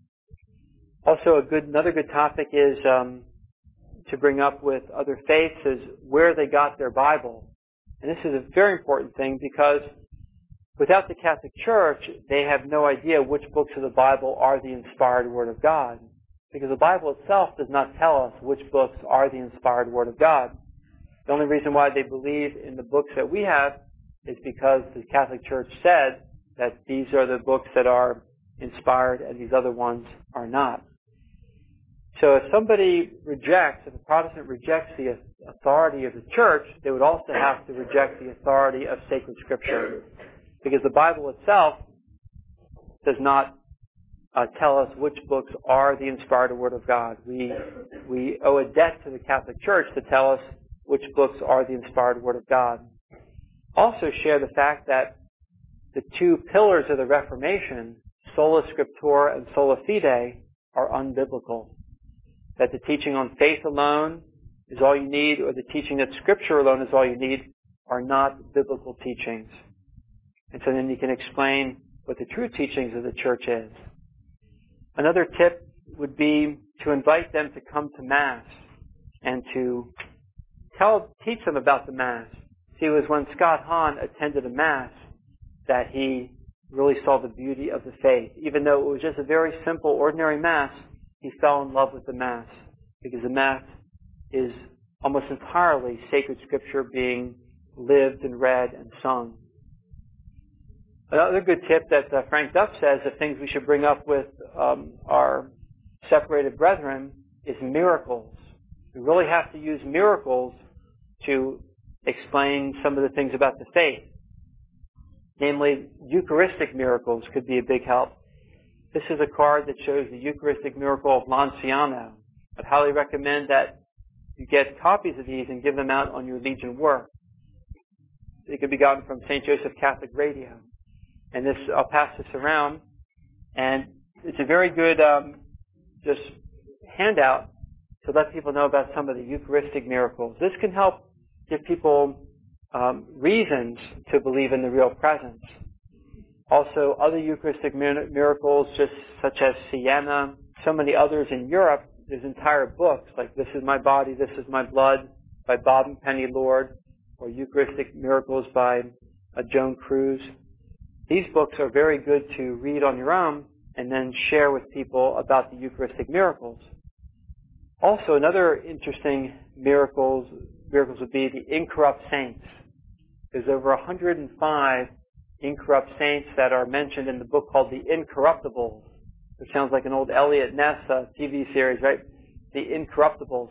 Also, a good, another good topic is um, to bring up with other faiths is where they got their Bible. And this is a very important thing because without the Catholic Church, they have no idea which books of the Bible are the inspired Word of God. Because the Bible itself does not tell us which books are the inspired Word of God. The only reason why they believe in the books that we have is because the Catholic Church said that these are the books that are inspired and these other ones are not. So if somebody rejects, if a Protestant rejects the authority of the Church, they would also have to reject the authority of sacred Scripture. Because the Bible itself does not uh, tell us which books are the inspired Word of God. We, we owe a debt to the Catholic Church to tell us which books are the inspired Word of God. Also share the fact that the two pillars of the Reformation, sola scriptura and sola fide, are unbiblical. That the teaching on faith alone is all you need, or the teaching that Scripture alone is all you need, are not biblical teachings. And so then you can explain what the true teachings of the Church is. Another tip would be to invite them to come to Mass and to tell, teach them about the Mass. See, it was when Scott Hahn attended a Mass that he really saw the beauty of the faith. Even though it was just a very simple, ordinary Mass, he fell in love with the Mass because the Mass is almost entirely sacred Scripture being lived and read and sung. Another good tip that uh, Frank Duff says of things we should bring up with um, our separated brethren is miracles. We really have to use miracles to explain some of the things about the faith. Namely, Eucharistic miracles could be a big help. This is a card that shows the Eucharistic miracle of Lanciano. I'd highly recommend that you get copies of these and give them out on your Legion work. They could be gotten from Saint Joseph Catholic Radio. And this, I'll pass this around. And it's a very good um, just handout to let people know about some of the Eucharistic miracles. This can help give people um, reasons to believe in the real presence. Also, other Eucharistic miracles, just such as Siena so many others in Europe, there's entire books like This Is My Body, This Is My Blood by Bob and Penny Lord, or Eucharistic Miracles by uh, Joan Cruz. These books are very good to read on your own and then share with people about the Eucharistic miracles. Also, another interesting miracles, miracles would be the incorrupt saints. There's over one hundred five incorrupt saints that are mentioned in the book called The Incorruptibles, which sounds like an old Elliot Ness uh, T V series, right? The Incorruptibles.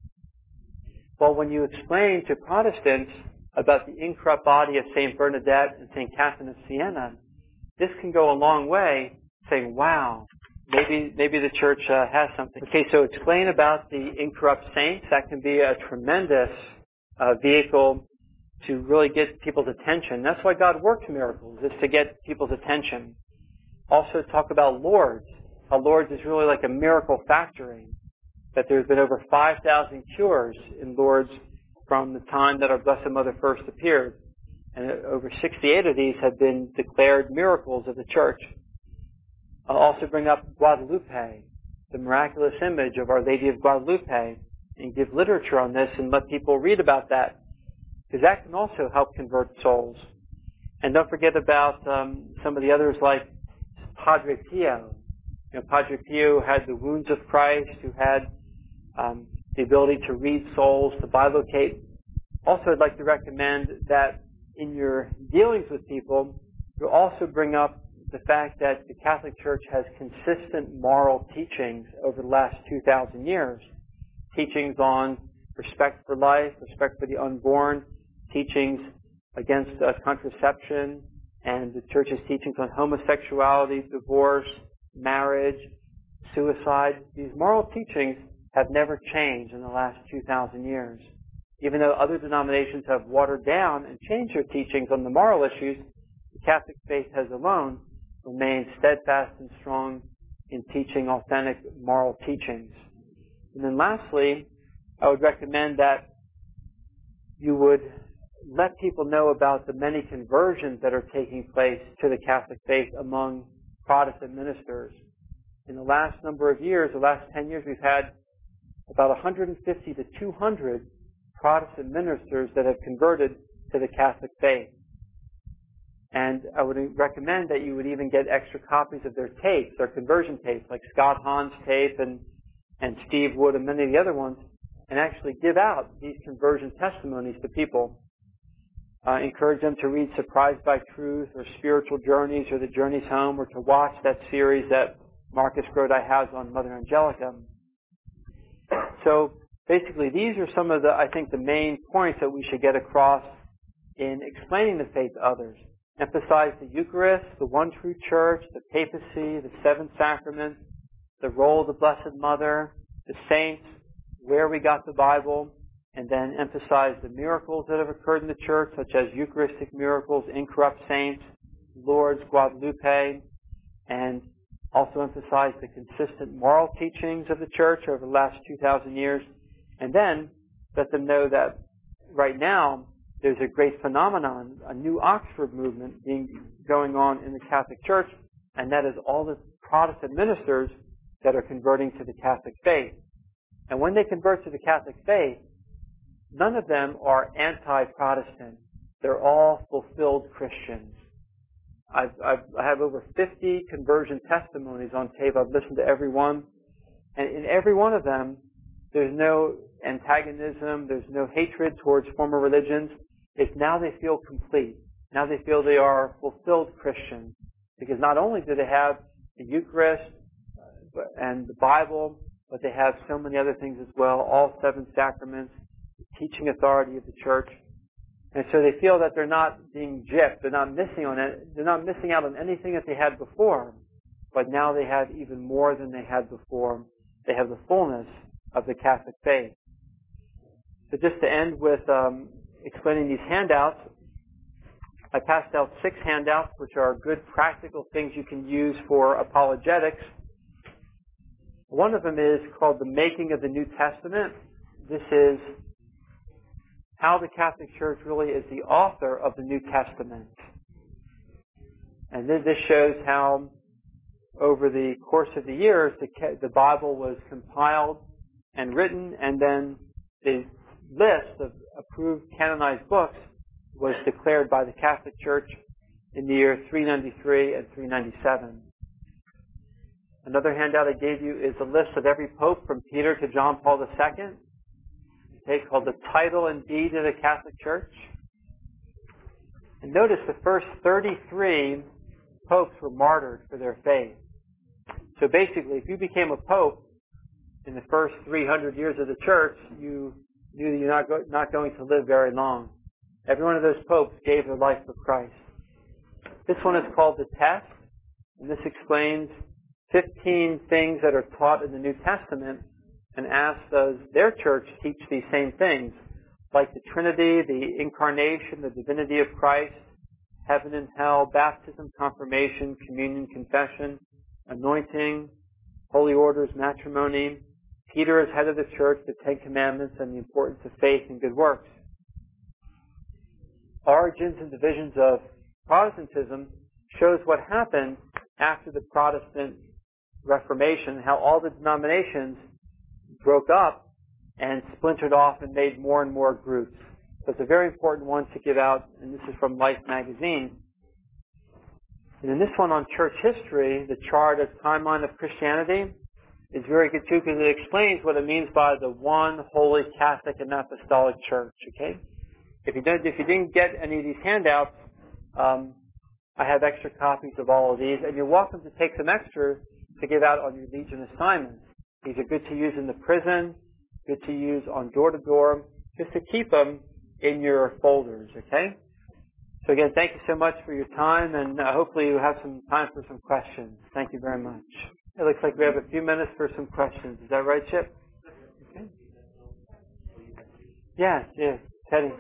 Well, when you explain to Protestants about the incorrupt body of Saint Bernadette and Saint Catherine of Siena, this can go a long way, saying, wow, maybe maybe the church uh, has something. Okay, so explain about the incorrupt saints. That can be a tremendous uh, vehicle to really get people's attention. That's why God works miracles, is to get people's attention. Also talk about Lourdes. How Lourdes is really like a miracle factory. That there's been over five thousand cures in Lourdes from the time that our Blessed Mother first appeared. And over sixty-eight of these have been declared miracles of the Church. I'll also bring up Guadalupe, the miraculous image of Our Lady of Guadalupe, and give literature on this and let people read about that, because that can also help convert souls. And don't forget about um, some of the others like Padre Pio. You know, Padre Pio had the wounds of Christ, who had um, the ability to read souls, to bilocate. Also, I'd like to recommend that in your dealings with people, you also bring up the fact that the Catholic Church has consistent moral teachings over the last two thousand years. Teachings on respect for life, respect for the unborn, teachings against uh, contraception, and the Church's teachings on homosexuality, divorce, marriage, suicide. These moral teachings have never changed in the last two thousand years. Even though other denominations have watered down and changed their teachings on the moral issues, the Catholic faith has alone remained steadfast and strong in teaching authentic moral teachings. And then lastly, I would recommend that you would let people know about the many conversions that are taking place to the Catholic faith among Protestant ministers. In the last number of years, the last ten years, we've had about one hundred fifty to two hundred Protestant ministers that have converted to the Catholic faith. And I would recommend that you would even get extra copies of their tapes, their conversion tapes, like Scott Hahn's tape and, and Steve Wood and many of the other ones, and actually give out these conversion testimonies to people. Uh, encourage them to read Surprised by Truth or Spiritual Journeys or The Journeys Home, or to watch that series that Marcus Grodi has on Mother Angelica. So basically, these are some of the, I think, the main points that we should get across in explaining the faith to others. Emphasize the Eucharist, the one true Church, the papacy, the seven sacraments, the role of the Blessed Mother, the saints, where we got the Bible, and then emphasize the miracles that have occurred in the Church, such as Eucharistic miracles, incorrupt saints, Lourdes, Guadalupe, and also emphasize the consistent moral teachings of the Church over the last two thousand years, and then let them know that right now there's a great phenomenon, a new Oxford movement being going on in the Catholic Church, and that is all the Protestant ministers that are converting to the Catholic faith. And when they convert to the Catholic faith, none of them are anti-Protestant. They're all fulfilled Christians. I've, I've, I have over fifty conversion testimonies on tape. I've listened to every one. And in every one of them, there's no antagonism, there's no hatred towards former religions. It's now they feel complete. Now they feel they are fulfilled Christians. Because not only do they have the Eucharist and the Bible, but they have so many other things as well, all seven sacraments, the teaching authority of the Church. And so they feel that they're not being gypped, they're not missing on it, they're not missing out on anything that they had before, but now they have even more than they had before. They have the fullness of the Catholic faith. So just to end with um, explaining these handouts, I passed out six handouts, which are good practical things you can use for apologetics. One of them is called The Making of the New Testament. This is how the Catholic Church really is the author of the New Testament. And then this shows how over the course of the years, the, the Bible was compiled and written, and then the list of approved canonized books was declared by the Catholic Church in the year three ninety-three and three ninety-seven. Another handout I gave you is a list of every pope from Peter to John Paul the Second, okay, called the Title and Deed of the Catholic Church. And notice the first thirty-three popes were martyred for their faith. So basically, if you became a pope in the first three hundred years of the church, you knew that you're not, go- not going to live very long. Every one of those popes gave their life for Christ. This one is called the Test, and this explains fifteen things that are taught in the New Testament and asks, does their church teach these same things, like the Trinity, the Incarnation, the divinity of Christ, heaven and hell, baptism, confirmation, communion, confession, anointing, holy orders, matrimony, Peter as head of the church, the Ten Commandments, and the importance of faith and good works. Origins and divisions of Protestantism shows what happened after the Protestant Reformation, how all the denominations broke up and splintered off and made more and more groups. So it's a very important one to give out, and this is from Life magazine. And in this one on church history, the chart of timeline of Christianity is very good too, because it explains what it means by the one holy Catholic and Apostolic Church. Okay, if you didn't, if you didn't get any of these handouts, um, I have extra copies of all of these, and you're welcome to take some extra to give out on your Legion assignments. These are good to use in the prison, good to use on door to door, just to keep them in your folders. Okay. So again, thank you so much for your time, and uh, hopefully you have some time for some questions. Thank you very much. It looks like we have a few minutes for some questions. Is that right, Chip? Okay. Yeah, yeah, Teddy.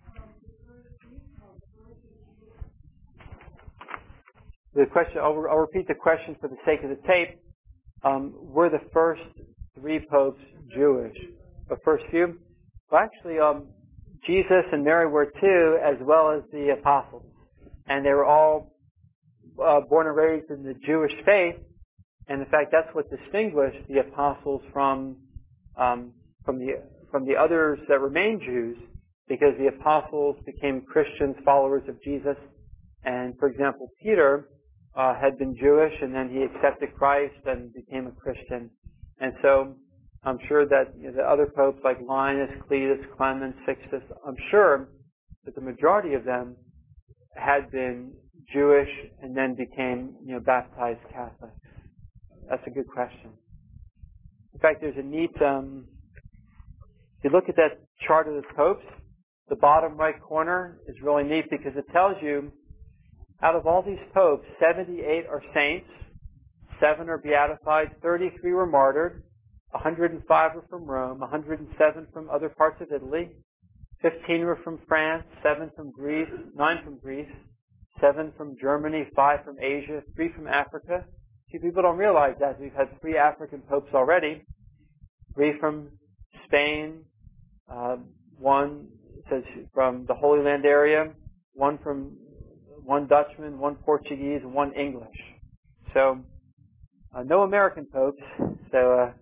The question, I'll, I'll repeat the question for the sake of the tape. Um, were the first three popes Jewish? The first few? Well, actually, um, Jesus and Mary were too, as well as the apostles. And they were all uh, born and raised in the Jewish faith. And in fact, that's what distinguished the apostles from um, from the from the others that remained Jews, because the apostles became Christians, followers of Jesus. And for example, Peter uh, had been Jewish, and then he accepted Christ and became a Christian. And so I'm sure that you know, the other popes like Linus, Cletus, Clement, Sixtus, I'm sure that the majority of them had been Jewish and then became you know baptized Catholics. That's a good question. In fact, there's a neat, um, if you look at that chart of the popes, the bottom right corner is really neat because it tells you out of all these popes, seventy-eight are saints, seven are beatified, thirty-three were martyred, one hundred five were from Rome, one hundred seven from other parts of Italy, fifteen were from France, seven from Greece, nine from Greece, seven from Germany, five from Asia, three from Africa. See, people don't realize that. We've had three African popes already, three from Spain, uh, one says from the Holy Land area, one from one Dutchman, one Portuguese, and one English. So uh, no American popes. So uh,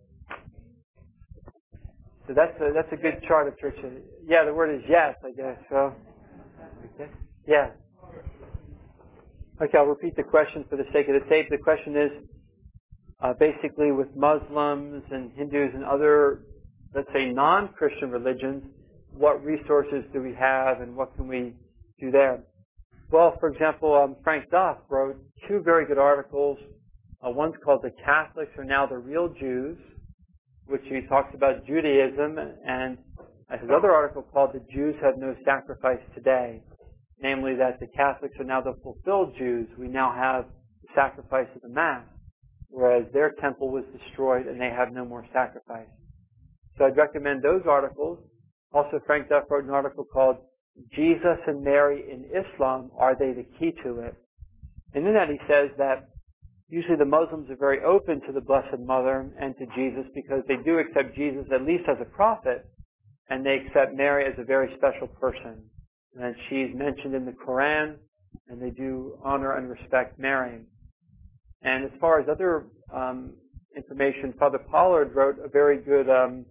so that's a, that's a good chart of church. Yeah, the word is yes, I guess. So okay. Yeah. Okay, I'll repeat the question for the sake of the tape. The question is, uh, basically with Muslims and Hindus and other, let's say, non-Christian religions, what resources do we have and what can we do there? Well, for example, um, Frank Duff wrote two very good articles. Uh, one's called The Catholics Are Now the Real Jews, which he talks about Judaism, and his other article called The Jews Have No Sacrifice Today. Namely, that the Catholics are now the fulfilled Jews. We now have the sacrifice of the Mass, whereas their temple was destroyed and they have no more sacrifice. So I'd recommend those articles. Also, Frank Duff wrote an article called Jesus and Mary in Islam, Are They the Key to It? And in that he says that usually the Muslims are very open to the Blessed Mother and to Jesus because they do accept Jesus at least as a prophet, and they accept Mary as a very special person. And she's mentioned in the Quran, and they do honor and respect Mary. And as far as other um, information, Father Pollard wrote a very good um,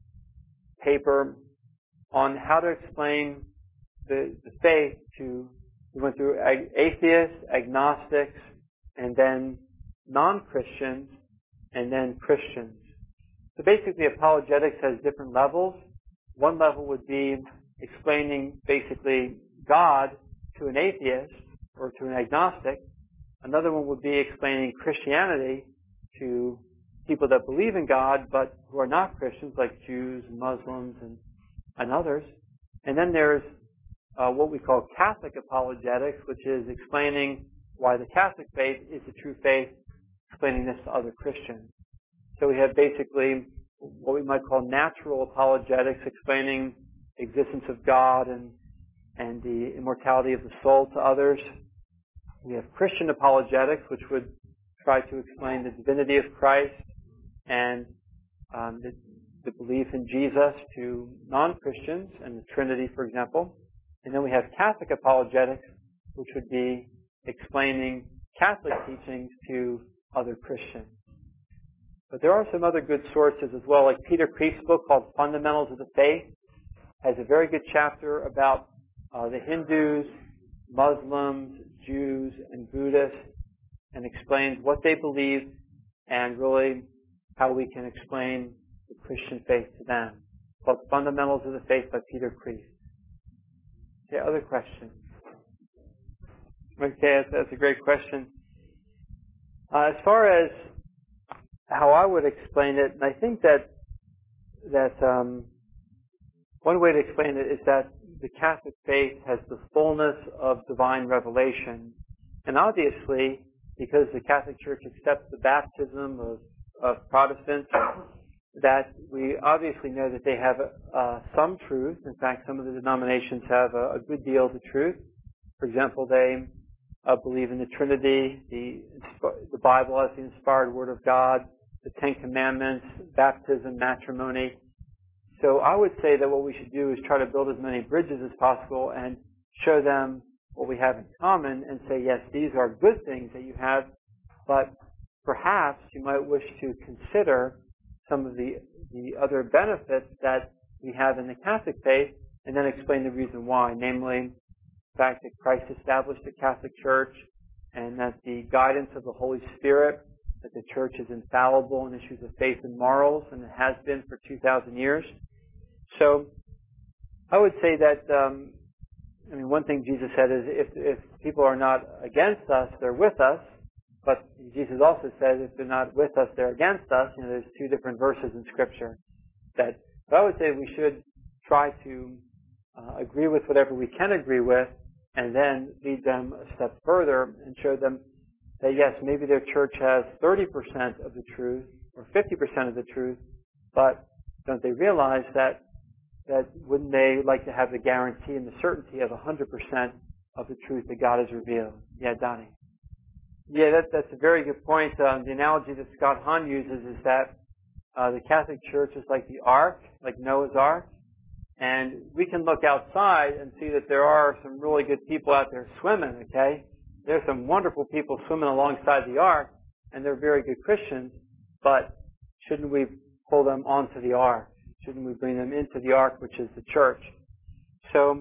paper on how to explain the, the faith to, we went through ag- atheists, agnostics, and then non-Christians, and then Christians. So basically apologetics has different levels. One level would be explaining basically God to an atheist or to an agnostic. Another one would be explaining Christianity to people that believe in God but who are not Christians, like Jews and Muslims and, and others. And then there's uh, what we call Catholic apologetics, which is explaining why the Catholic faith is the true faith, explaining this to other Christians. So we have basically what we might call natural apologetics, explaining the existence of God and, and the immortality of the soul to others. We have Christian apologetics, which would try to explain the divinity of Christ and um, the, the belief in Jesus to non-Christians and the Trinity, for example. And then we have Catholic apologetics, which would be explaining Catholic teachings to other Christians. But there are some other good sources as well, like Peter Kreeft's book called Fundamentals of the Faith has a very good chapter about uh, the Hindus, Muslims, Jews, and Buddhists, and explains what they believe and really how we can explain the Christian faith to them. It's called Fundamentals of the Faith by Peter Kreeft. Okay, other questions? Okay, that's, that's a great question. Uh, as far as how I would explain it, and I think that that um, one way to explain it is that the Catholic faith has the fullness of divine revelation. And obviously, because the Catholic Church accepts the baptism of, of Protestants, that we obviously know that they have uh, some truth. In fact, some of the denominations have a, a good deal of the truth. For example, they uh, believe in the Trinity, the, the Bible as the inspired Word of God, the Ten Commandments, baptism, matrimony. So I would say that what we should do is try to build as many bridges as possible and show them what we have in common and say, yes, these are good things that you have, but perhaps you might wish to consider some of the, the other benefits that we have in the Catholic faith and then explain the reason why, namely the fact that Christ established the Catholic Church and that the guidance of the Holy Spirit, that the Church is infallible in issues of faith and morals, and it has been for two thousand years. So I would say that, um, I mean, one thing Jesus said is if, if people are not against us, they're with us. But Jesus also said if they're not with us, they're against us. You know, there's two different verses in Scripture. That, but I would say we should try to uh, agree with whatever we can agree with and then lead them a step further and show them that, yes, maybe their church has thirty percent of the truth or fifty percent of the truth, but don't they realize that that wouldn't they like to have the guarantee and the certainty of one hundred percent of the truth that God has revealed? Yeah, Donnie. Yeah, that, that's a very good point. Um, the analogy that Scott Hahn uses is that uh, the Catholic Church is like the ark, like Noah's Ark, and we can look outside and see that there are some really good people out there swimming, okay? There's some wonderful people swimming alongside the ark, and they're very good Christians, but shouldn't we pull them onto the ark? Shouldn't we bring them into the ark, which is the church? So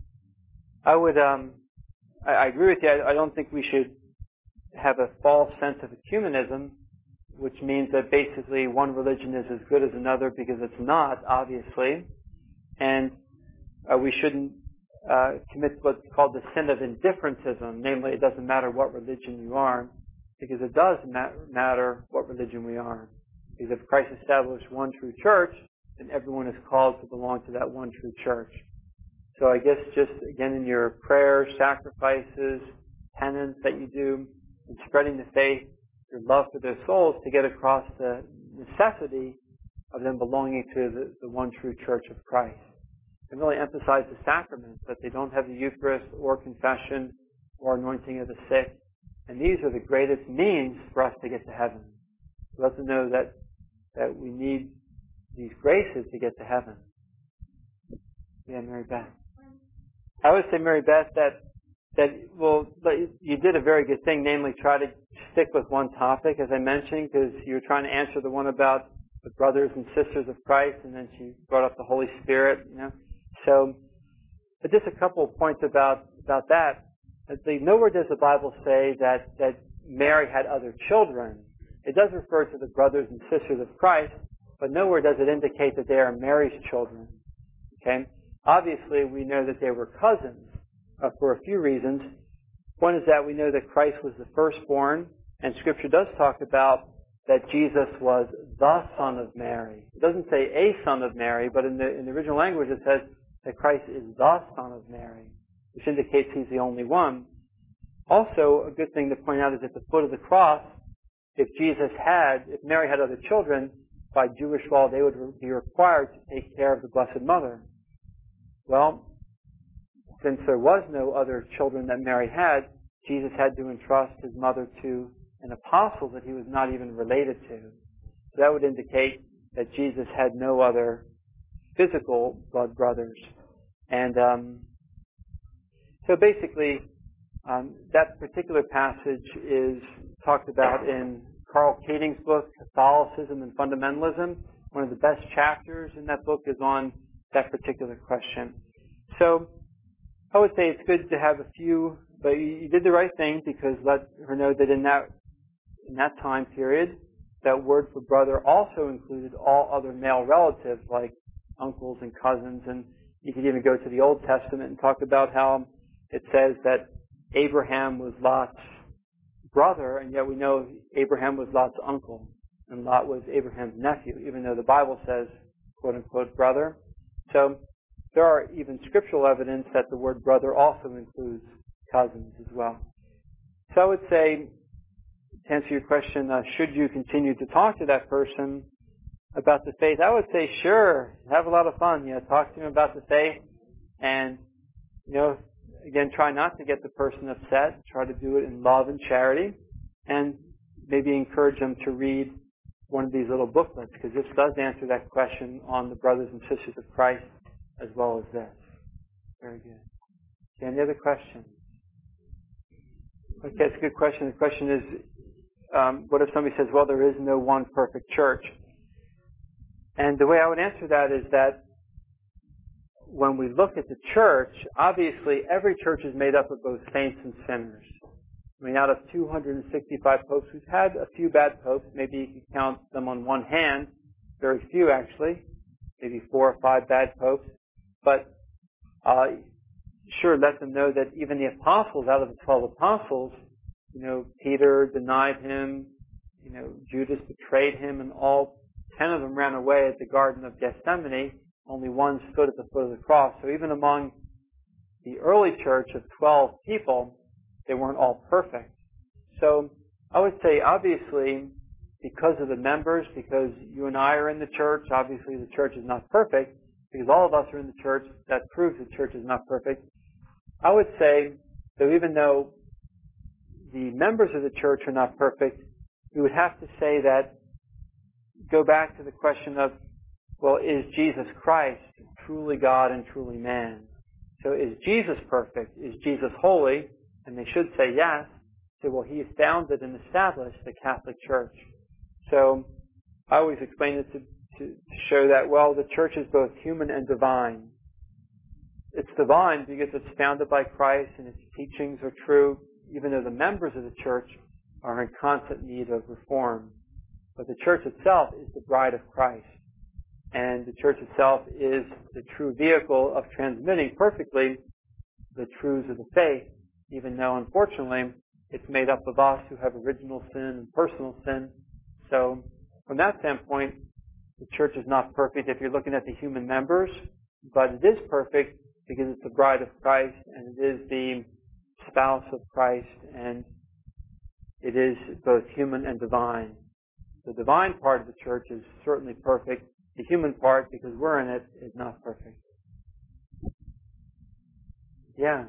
I would, um, I, I agree with you. I, I don't think we should have a false sense of ecumenism, which means that basically one religion is as good as another, because it's not, obviously. And uh, we shouldn't uh, commit what's called the sin of indifferentism, namely it doesn't matter what religion you are, because it does ma- matter what religion we are. Because if Christ established one true church, then everyone is called to belong to that one true church. So I guess just, again, in your prayers, sacrifices, penance that you do, and spreading the faith, your love for their souls, to get across the necessity of them belonging to the, the one true church of Christ. And really emphasize the sacraments, that they don't have the Eucharist or confession or anointing of the sick. And these are the greatest means for us to get to heaven. So let them know that, that we need these graces to get to heaven. Yeah, Mary Beth. I would say, Mary Beth, that that, well, you did a very good thing, namely try to stick with one topic, as I mentioned, because you were trying to answer the one about the brothers and sisters of Christ, and then she brought up the Holy Spirit, you know. So, but just a couple of points about, about that. The, nowhere does the Bible say that, that Mary had other children. It does refer to the brothers and sisters of Christ, but nowhere does it indicate that they are Mary's children. Okay? Obviously, we know that they were cousins uh, for a few reasons. One is that we know that Christ was the firstborn, and Scripture does talk about that Jesus was the Son of Mary. It doesn't say a Son of Mary, but in the, in the original language it says that Christ is the Son of Mary, which indicates he's the only one. Also, a good thing to point out is at the foot of the cross, if Jesus had, if Mary had other children, by Jewish law they would be required to take care of the Blessed Mother. Well, since there was no other children that Mary had, Jesus had to entrust his mother to an apostle that he was not even related to. So that would indicate that Jesus had no other physical blood brothers. And um, so basically, um, that particular passage is talked about in Carl Keating's book, Catholicism and Fundamentalism. One of the best chapters in that book is on that particular question. So I would say it's good to have a few, but you did the right thing, because let her know that in that in that time period, that word for brother also included all other male relatives like uncles and cousins. And you could even go to the Old Testament and talk about how it says that Abraham was Lot's brother, and yet we know Abraham was Lot's uncle, and Lot was Abraham's nephew, even though the Bible says, quote unquote, brother. So there are even scriptural evidence that the word brother also includes cousins as well. So I would say, to answer your question, uh, should you continue to talk to that person about the faith? I would say, sure, have a lot of fun. You know, talk to him about the faith, and you know, again, try not to get the person upset. Try to do it in love and charity, and maybe encourage them to read one of these little booklets, because this does answer that question on the brothers and sisters of Christ as well as this. Very good. Okay, any other questions? Okay, it's a good question. The question is, um, what if somebody says, well, there is no one perfect church? And the way I would answer that is that when we look at the church, obviously every church is made up of both saints and sinners. I mean, out of two hundred sixty-five popes, we've had a few bad popes. Maybe you can count them on one hand. Very few, actually. Maybe four or five bad popes. But uh, sure, let them know that even the apostles, out of the twelve apostles, you know, Peter denied him, you know, Judas betrayed him, and all ten of them ran away at the Garden of Gethsemane. Only one stood at the foot of the cross. So even among the early church of twelve people, they weren't all perfect. So I would say, obviously, because of the members, because you and I are in the church, obviously the church is not perfect, because all of us are in the church, that proves the church is not perfect. I would say that even though the members of the church are not perfect, we would have to say that, go back to the question of, well, is Jesus Christ truly God and truly man? So is Jesus perfect? Is Jesus holy? And they should say yes. So, well, he founded and established the Catholic Church. So I always explain it to, to, to show that, well, the church is both human and divine. It's divine because it's founded by Christ and its teachings are true, even though the members of the church are in constant need of reform. But the church itself is the bride of Christ. And the church itself is the true vehicle of transmitting perfectly the truths of the faith, even though, unfortunately, it's made up of us who have original sin and personal sin. So, from that standpoint, the church is not perfect if you're looking at the human members, but it is perfect because it's the bride of Christ, and it is the spouse of Christ, and it is both human and divine. The divine part of the church is certainly perfect. The human part, because we're in it, is not perfect. Yeah.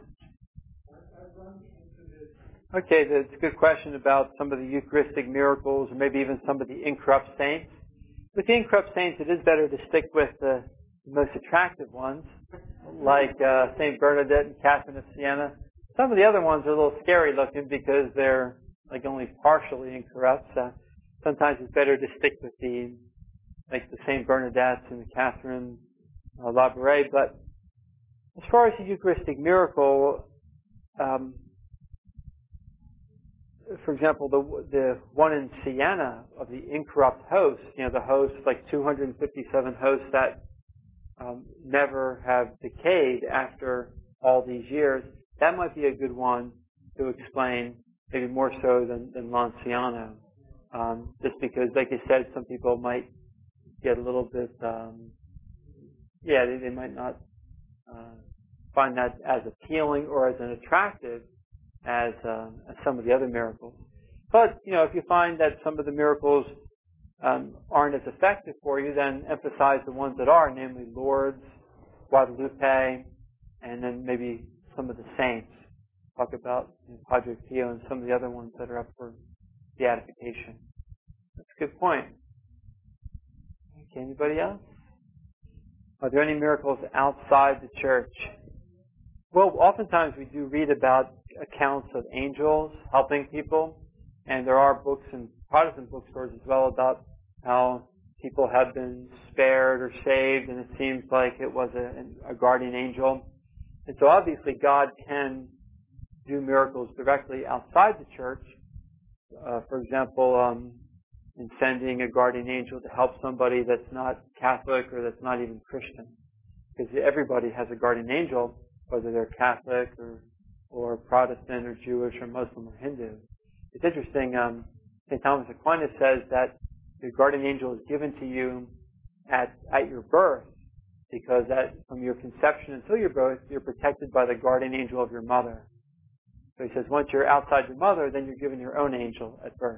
Okay, that's a good question about some of the Eucharistic miracles, or maybe even some of the incorrupt saints. With the incorrupt saints, it is better to stick with the most attractive ones, like uh, Saint Bernadette and Catherine of Siena. Some of the other ones are a little scary looking because they're like only partially incorrupt. So sometimes it's better to stick with the like the Saint Bernadettes and the Catherine uh, Labouré. But as far as the Eucharistic miracle, um, for example, the the one in Siena of the incorrupt host, you know, the hosts, like two hundred fifty-seven hosts that um, never have decayed after all these years, that might be a good one to explain, maybe more so than, than Lanciano. Um, just because, like I said, some people might get a little bit, um, yeah, they, they might not uh, find that as appealing or as an attractive as, uh, as some of the other miracles. But, you know, if you find that some of the miracles um, aren't as effective for you, then emphasize the ones that are, namely Lourdes, Guadalupe, and then maybe some of the saints. Talk about you know, Padre Pio and some of the other ones that are up for beatification. That's a good point. Okay, anybody else? Are there any miracles outside the church? Well, oftentimes we do read about accounts of angels helping people, and there are books in Protestant bookstores as well about how people have been spared or saved, and it seems like it was a, a guardian angel. And so obviously God can do miracles directly outside the church. Uh, for example, um, in sending a guardian angel to help somebody that's not Catholic or that's not even Christian. Because everybody has a guardian angel, whether they're Catholic or, or Protestant or Jewish or Muslim or Hindu. It's interesting, um, Saint Thomas Aquinas says that the guardian angel is given to you at, at your birth, because that from your conception until your birth, you're protected by the guardian angel of your mother. So he says once you're outside your mother, then you're given your own angel at birth.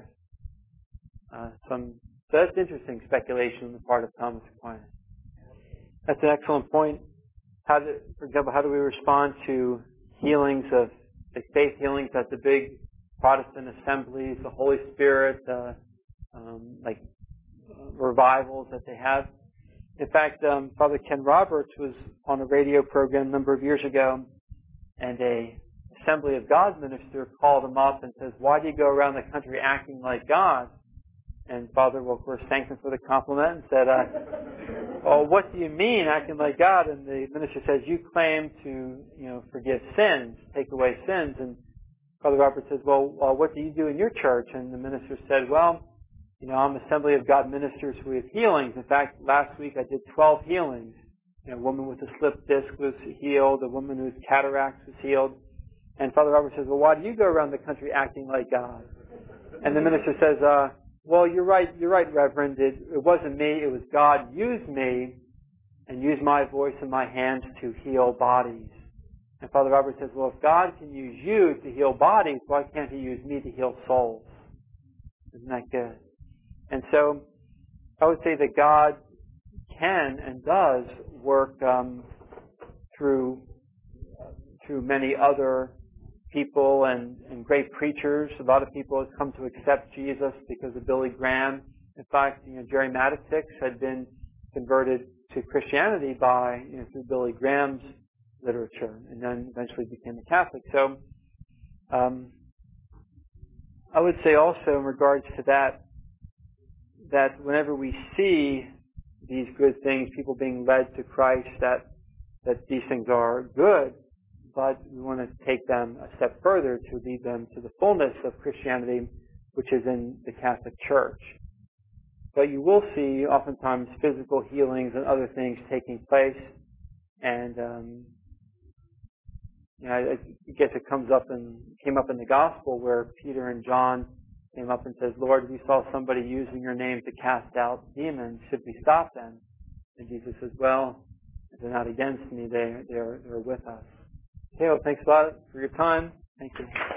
Uh, some, so that's interesting speculation on the part of Thomas Aquinas. That's an excellent point. How do, for example, how do we respond to healings of, like faith healings at the big Protestant assemblies, the Holy Spirit, uh, um, like uh, revivals that they have? In fact, um, Father Ken Roberts was on a radio program a number of years ago, and a Assembly of God minister called him up and says, "Why do you go around the country acting like God?" And Father, well, of course, thanked him for the compliment and said, uh, "Oh, what do you mean acting like God?" And the minister says, "You claim to, you know, forgive sins, take away sins." And Father Roberts says, "Well, uh, what do you do in your church?" And the minister said, "Well, you know, I'm Assembly of God ministers who have healings. In fact, last week I did twelve healings. You know, a woman with a slip disc was healed. A woman whose cataracts was healed." And Father Roberts says, "Well, why do you go around the country acting like God?" And the minister says, uh, "Well, you're right, you're right, Reverend. It, it wasn't me. It was God used me and used my voice and my hands to heal bodies." And Father Roberts says, "Well, if God can use you to heal bodies, why can't He use me to heal souls?" Isn't that good? And so I would say that God can and does work um, through uh, through many other people and, and great preachers. A lot of people have come to accept Jesus because of Billy Graham. In fact, you know, Jerry Matitix had been converted to Christianity by, you know, through Billy Graham's literature, and then eventually became a Catholic. So um, I would say also in regards to that, that whenever we see these good things, people being led to Christ, that that these things are good, but we want to take them a step further to lead them to the fullness of Christianity, which is in the Catholic Church. But you will see oftentimes physical healings and other things taking place, and um, you know, I, I guess it comes up and came up in the Gospel where Peter and John came up and says, "Lord, we saw somebody using your name to cast out demons. Should we stop them?" And Jesus says, "Well, they're not against me. They they're they're with us." Okay, well, thanks a lot for your time. Thank you.